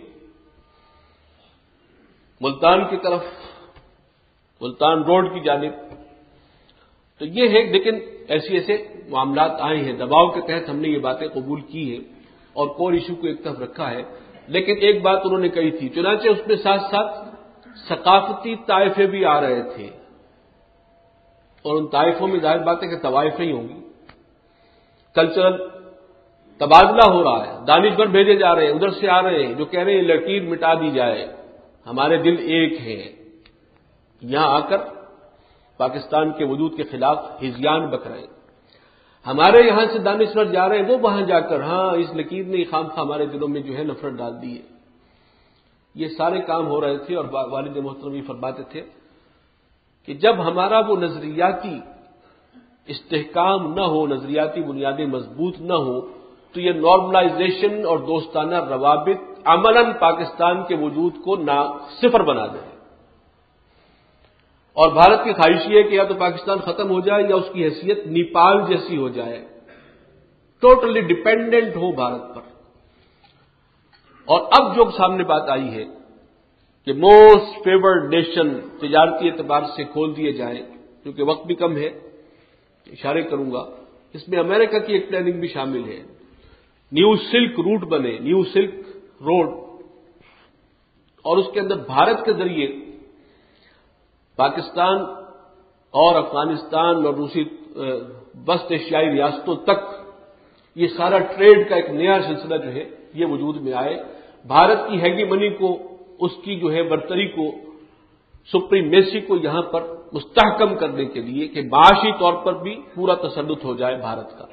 ملتان کی طرف، ملتان روڈ کی جانب. تو یہ ہے، لیکن ایسے معاملات آئے ہیں، دباؤ کے تحت ہم نے یہ باتیں قبول کی ہیں اور کور ایشو کو ایک طرف رکھا ہے. لیکن ایک بات انہوں نے کہی تھی، چنانچہ اس میں ساتھ ساتھ ثقافتی طائفے بھی آ رہے تھے، اور ان طائفوں میں ظاہر بات ہے کہ طوائفیں ہی ہوں گی. کلچرل تبادلہ ہو رہا ہے، دانشور بھیجے جا رہے ہیں، ادھر سے آ رہے ہیں جو کہہ رہے ہیں لکیر مٹا دی جائے، ہمارے دل ایک ہیں. یہاں آ کر پاکستان کے وجود کے خلاف ہذیان بک رہے ہیں. ہمارے یہاں سے دانشور جا رہے ہیں، وہ وہاں جا کر ہاں اس لکیر نے خام خواہ ہمارے دلوں میں جو ہے نفرت ڈال دی ہے. یہ سارے کام ہو رہے تھے، اور والد محترم یہ فرماتے تھے کہ جب ہمارا وہ نظریاتی استحکام نہ ہو، نظریاتی بنیادیں مضبوط نہ ہو، تو یہ نارملائزیشن اور دوستانہ روابط عملاً پاکستان کے وجود کو صفر بنا دیں. اور بھارت کی خواہش یہ ہے کہ یا تو پاکستان ختم ہو جائے یا اس کی حیثیت نیپال جیسی ہو جائے، ٹوٹلی ڈیپینڈنٹ ہو بھارت پر. اور اب جو سامنے بات آئی ہے کہ موسٹ فیورڈ نیشن تجارتی اعتبار سے کھول دیے جائیں، کیونکہ وقت بھی کم ہے، اشارے کروں گا، اس میں امریکہ کی ایک پلاننگ بھی شامل ہے. نیو سلک روٹ بنے، نیو سلک روڈ، اور اس کے اندر بھارت کے ذریعے پاکستان اور افغانستان اور روسی وسط ایشیائی ریاستوں تک یہ سارا ٹریڈ کا ایک نیا سلسلہ جو ہے یہ وجود میں آئے. بھارت کی ہیگی منی کو، اس کی جو ہے برتری کو، سپریمیسی کو یہاں پر مستحکم کرنے کے لیے کہ معاشی طور پر بھی پورا تسلط ہو جائے بھارت کا.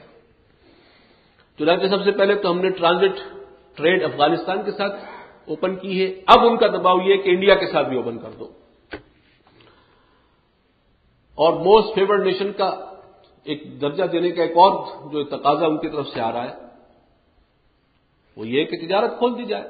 چنانچہ سب سے پہلے تو ہم نے ٹرانزٹ ٹریڈ افغانستان کے ساتھ اوپن کی ہے. اب ان کا دباؤ یہ ہے کہ انڈیا کے ساتھ بھی اوپن کر دو. اور موسٹ فیورڈ نیشن کا ایک درجہ دینے کا ایک اور جو تقاضا ان کی طرف سے آ رہا ہے وہ یہ کہ تجارت کھول دی جائے،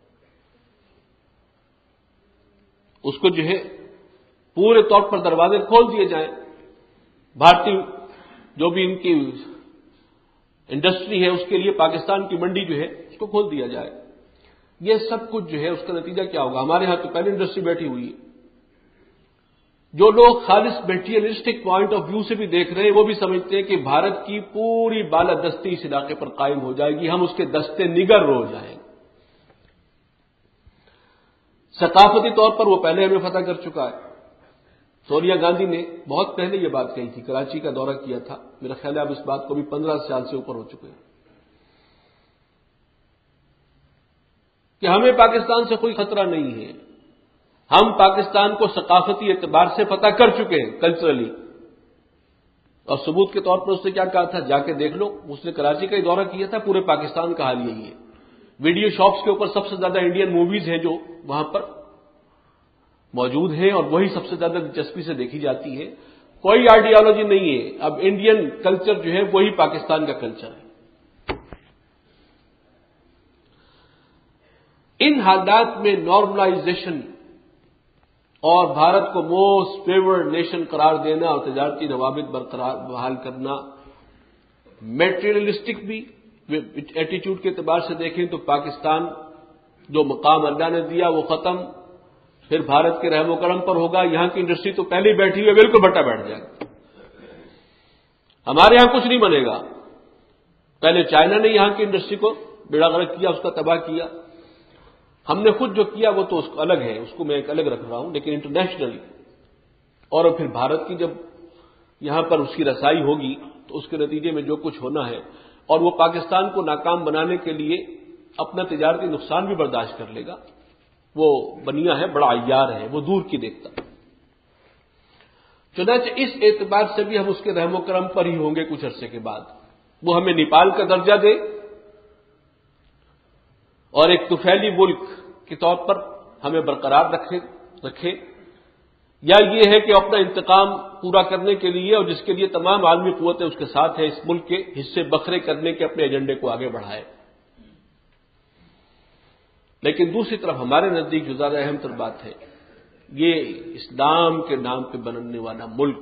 اس کو جو ہے پورے طور پر دروازے کھول دیے جائیں. بھارتی جو بھی ان کی انڈسٹری ہے اس کے لیے پاکستان کی منڈی جو ہے اس کو کھول دیا جائے. یہ سب کچھ جو ہے اس کا نتیجہ کیا ہوگا؟ ہمارے ہاں تو پہلے انڈسٹری بیٹھی ہوئی ہے. جو لوگ خالص میٹیریلسٹک پوائنٹ آف ویو سے بھی دیکھ رہے ہیں وہ بھی سمجھتے ہیں کہ بھارت کی پوری بالادستی اس علاقے پر قائم ہو جائے گی، ہم اس کے دستے نگر ہو جائیں گے. ثقافتی طور پر وہ پہلے ہمیں فتح کر چکا ہے. سونیا گاندھی نے بہت پہلے یہ بات کہی تھی، کراچی کا دورہ کیا تھا، میرا خیال ہے اب اس بات کو بھی 15 سال سے اوپر ہو چکے ہیں کہ ہمیں پاکستان سے کوئی خطرہ نہیں ہے. ہم پاکستان کو ثقافتی اعتبار سے فتح کر چکے ہیں کلچرلی. اور ثبوت کے طور پر اس نے کیا کہا تھا، جا کے دیکھ لو، اس نے کراچی کا ہی دورہ کیا تھا، پورے پاکستان کا حال یہی ہے. ویڈیو شاپس کے اوپر سب سے زیادہ انڈین موویز ہیں جو وہاں پر موجود ہیں اور وہی سب سے زیادہ دلچسپی سے دیکھی جاتی ہے. کوئی آئیڈیالوجی نہیں ہے، اب انڈین کلچر جو ہے وہی پاکستان کا کلچر ہے. ان حالات میں نارملائزیشن اور بھارت کو موسٹ فیورڈ نیشن قرار دینا اور تجارتی روابط برقرار بحال کرنا، میٹیریلسٹک بھی ایٹیچیوڈ کے اعتبار سے دیکھیں تو پاکستان جو مقام اللہ نے دیا وہ ختم، پھر بھارت کے رحم و کرم پر ہوگا. یہاں کی انڈسٹری تو پہلے ہی بیٹھی ہوئی ہے، بالکل بٹا بیٹھ جائے گا. ہمارے یہاں کچھ نہیں بنے گا. پہلے چائنا نے یہاں کی انڈسٹری کو بیڑا غرق کیا، اس کا تباہ کیا. ہم نے خود جو کیا وہ تو اس کو الگ ہے، اس کو میں ایک الگ رکھ رہا ہوں، لیکن انٹرنیشنلی. اور پھر بھارت کی جب یہاں پر اس کی رسائی ہوگی تو اس کے نتیجے میں جو کچھ ہونا ہے، اور وہ پاکستان کو ناکام بنانے کے لیے اپنا تجارتی نقصان بھی برداشت کر لے گا. وہ بنیا ہے، بڑا عیار ہے، وہ دور کی دیکھتا. چنانچہ اس اعتبار سے بھی ہم اس کے رحم و کرم پر ہی ہوں گے کچھ عرصے کے بعد. وہ ہمیں نیپال کا درجہ دے اور ایک طفیلی ملک کے طور پر ہمیں برقرار رکھے، یا یہ ہے کہ اپنا انتقام پورا کرنے کے لیے اور جس کے لیے تمام عالمی قوتیں اس کے ساتھ ہیں، اس ملک کے حصے بکھرے کرنے کے اپنے ایجنڈے کو آگے بڑھائے. لیکن دوسری طرف ہمارے نزدیک جو زیادہ اہم تر بات ہے، یہ اسلام کے نام پہ بننے والا ملک،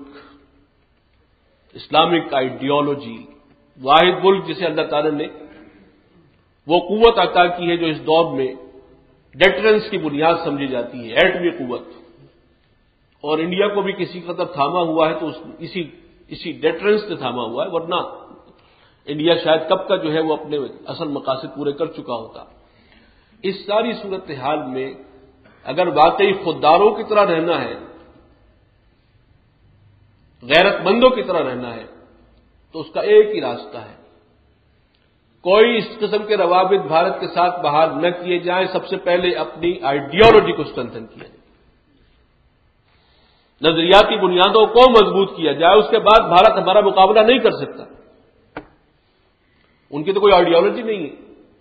اسلامک آئیڈیالوجی، واحد ملک جسے اللہ تعالی نے وہ قوت عطا کی ہے جو اس دور میں ڈیٹرنس کی بنیاد سمجھی جاتی ہے، ایٹمی قوت. اور انڈیا کو بھی کسی قدر تھاما ہوا ہے تو اسی ڈیٹرنس نے تھاما ہوا ہے، ورنہ انڈیا شاید کب کا جو ہے وہ اپنے اصل مقاصد پورے کر چکا ہوتا. اس ساری صورتحال میں اگر واقعی خودداروں کی طرح رہنا ہے، غیرت مندوں کی طرح رہنا ہے، تو اس کا ایک ہی راستہ ہے، کوئی اس قسم کے روابط بھارت کے ساتھ بحال نہ کیے جائیں. سب سے پہلے اپنی آئیڈیالوجی کو اسٹرینتھن کیا جائے، نظریاتی بنیادوں کو مضبوط کیا جائے. اس کے بعد بھارت ہمارا مقابلہ نہیں کر سکتا. ان کی تو کوئی آئیڈیالوجی نہیں ہے،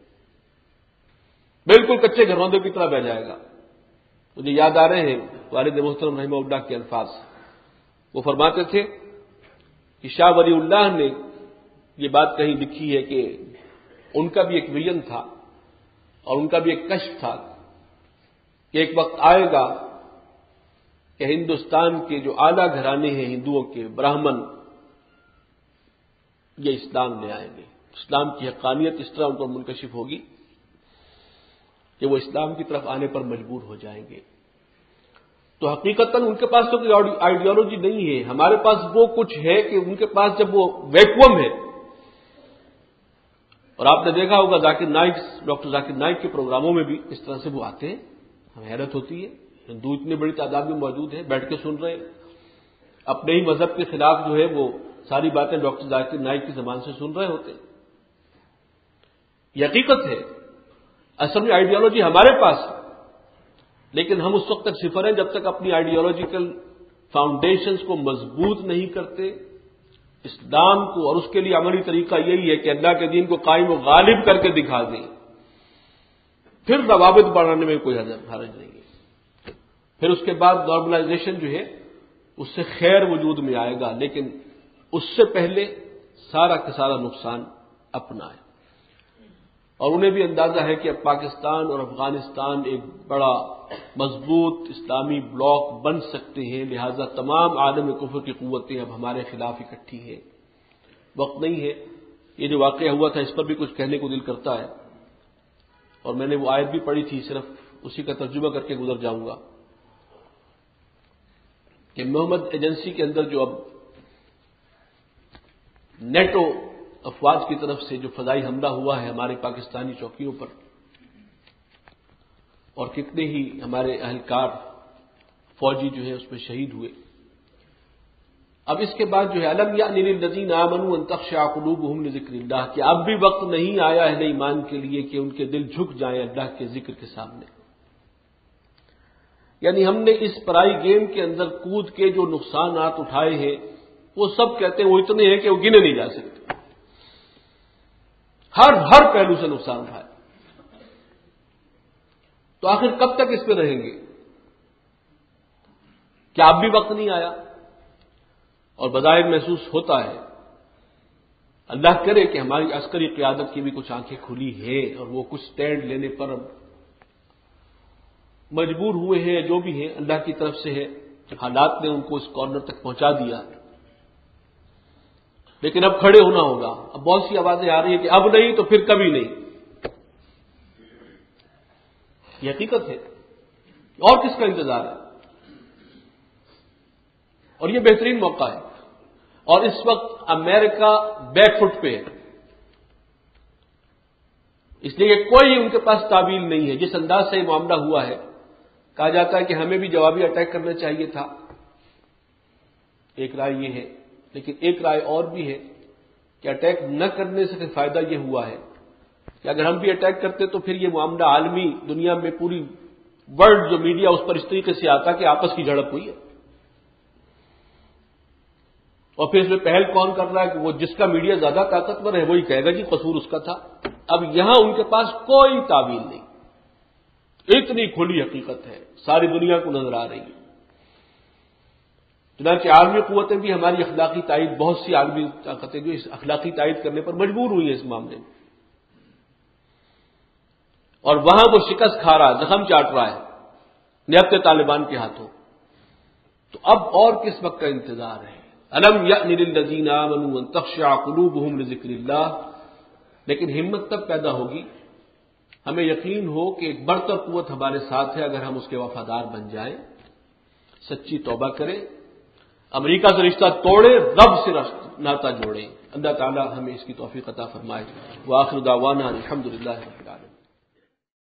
بالکل کچے گھروندوں کی طرح بہ جائے گا. مجھے یاد آ رہے ہیں والد محترم رحمہ اللہ کے الفاظ. وہ فرماتے تھے کہ شاہ ولی اللہ نے یہ بات کہیں لکھی ہے کہ ان کا بھی ایک ویژن تھا اور ان کا بھی ایک کشف تھا کہ ایک وقت آئے گا کہ ہندوستان کے جو اعلیٰ گھرانے ہیں ہندوؤں کے، براہمن، یہ اسلام لے آئیں گے. اسلام کی حقانیت اس طرح ان پر منکشف ہوگی کہ وہ اسلام کی طرف آنے پر مجبور ہو جائیں گے. تو حقیقتاً ان کے پاس تو کوئی آئیڈیالوجی نہیں ہے. ہمارے پاس وہ کچھ ہے کہ ان کے پاس جب وہ ویکوم ہے، اور آپ نے دیکھا ہوگا ڈاکٹر ذاکر نائک کے پروگراموں میں بھی اس طرح سے وہ آتے ہیں، ہمیں حیرت ہوتی ہے. ہندو اتنی بڑی تعداد میں موجود ہیں، بیٹھ کے سن رہے ہیں، اپنے ہی مذہب کے خلاف جو ہے وہ ساری باتیں ڈاکٹر ذاکر نائک کی زبان سے سن رہے ہوتے ہیں. یہ حقیقت ہے. اصل میں آئیڈیالوجی ہمارے پاس ہے، لیکن ہم اس وقت تک صفر ہیں جب تک اپنی آئیڈیالوجیکل فاؤنڈیشنز کو مضبوط نہیں کرتے. اسلام کو اور اس کے لیے عملی طریقہ یہی ہے کہ اللہ کے دین کو قائم و غالب کر کے دکھا دیں، پھر روابط بڑھانے میں کوئی حرج نہیں ہے. پھر اس کے بعد نارملائزیشن جو ہے اس سے خیر وجود میں آئے گا، لیکن اس سے پہلے سارا کا سارا نقصان اپنا ہے. اور انہیں بھی اندازہ ہے کہ اب پاکستان اور افغانستان ایک بڑا مضبوط اسلامی بلاک بن سکتے ہیں، لہذا تمام عالم کفر کی قوتیں اب ہمارے خلاف اکٹھی ہیں. وقت نہیں ہے. یہ جو واقعہ ہوا تھا اس پر بھی کچھ کہنے کو دل کرتا ہے، اور میں نے وہ آیت بھی پڑھی تھی، صرف اسی کا ترجمہ کر کے گزر جاؤں گا کہ محمد ایجنسی کے اندر جو اب نیٹو افواج کی طرف سے جو فضائی حملہ ہوا ہے ہمارے پاکستانی چوکیوں پر، اور کتنے ہی ہمارے اہلکار فوجی جو ہے اس میں شہید ہوئے. اب اس کے بعد جو ہے الم یأن للذین آمنوا ان تخشع قلوبهم لذکر اللہ، کہ اب بھی وقت نہیں آیا اہل ایمان کے لیے کہ ان کے دل جھک جائیں اللہ کے ذکر کے سامنے. یعنی ہم نے اس پرائی گیم کے اندر کود کے جو نقصانات اٹھائے ہیں وہ سب کہتے ہیں وہ اتنے ہیں کہ وہ گنے نہیں جا سکتے، ہر پہلو سے نقصان اٹھائے. تو آخر کب تک اس پہ رہیں گے؟ کیا اب بھی وقت نہیں آیا؟ اور بظاہر محسوس ہوتا ہے. اللہ کرے کہ ہماری عسکری قیادت کی بھی کچھ آنکھیں کھلی ہیں اور وہ کچھ اسٹینڈ لینے پر اب مجبور ہوئے ہیں. جو بھی ہیں اللہ کی طرف سے ہے، حالات نے ان کو اس کارنر تک پہنچا دیا. لیکن اب کھڑے ہونا ہوگا. اب بہت سی آوازیں آ رہی ہیں کہ اب نہیں تو پھر کبھی نہیں. یہ حقیقت ہے. اور کس کا انتظار ہے؟ اور یہ بہترین موقع ہے. اور اس وقت امریکہ بیک فٹ پہ ہے، اس لیے کہ کوئی ان کے پاس تعویل نہیں ہے. جس انداز سے یہ معاملہ ہوا ہے، کہا جاتا ہے کہ ہمیں بھی جوابی اٹیک کرنا چاہیے تھا. ایک رائے یہ ہے، لیکن ایک رائے اور بھی ہے کہ اٹیک نہ کرنے سے فائدہ یہ ہوا ہے کہ اگر ہم بھی اٹیک کرتے تو پھر یہ معاملہ عالمی دنیا میں پوری ورلڈ جو میڈیا اس پر اس طریقے سے آتا کہ آپس کی جھڑپ ہوئی ہے. اور پھر اس میں پہل کون کر رہا ہے کہ وہ جس کا میڈیا زیادہ طاقتور ہے وہی کہے گا جی قصور اس کا تھا. اب یہاں ان کے پاس کوئی تعویل نہیں. اتنی کھلی حقیقت ہے، ساری دنیا کو نظر آ رہی ہے. چنانچہ عالمی قوتیں بھی ہماری اخلاقی تائید، بہت سی عالمی طاقتیں جو اس اخلاقی تائید کرنے پر مجبور ہوئی ہیں اس معاملے میں. اور وہاں وہ شکست کھا رہا ہے، زخم چاٹ رہا ہے نیابت طالبان کے ہاتھوں. تو اب اور کس وقت کا انتظار ہے؟ الم یأن للذین آمنوا ان تخشع قلوبهم لذکر اللہ. لیکن ہمت تب پیدا ہوگی، ہمیں یقین ہو کہ ایک برتر قوت ہمارے ساتھ ہے اگر ہم اس کے وفادار بن جائیں، سچی توبہ کریں، امریکہ سے رشتہ توڑیں، رب سے ناطہ جوڑیں. اللہ تعالی ہمیں اس کی توفیق عطا فرمائے. وآخر دعوانا الحمدللہ رب العالمین.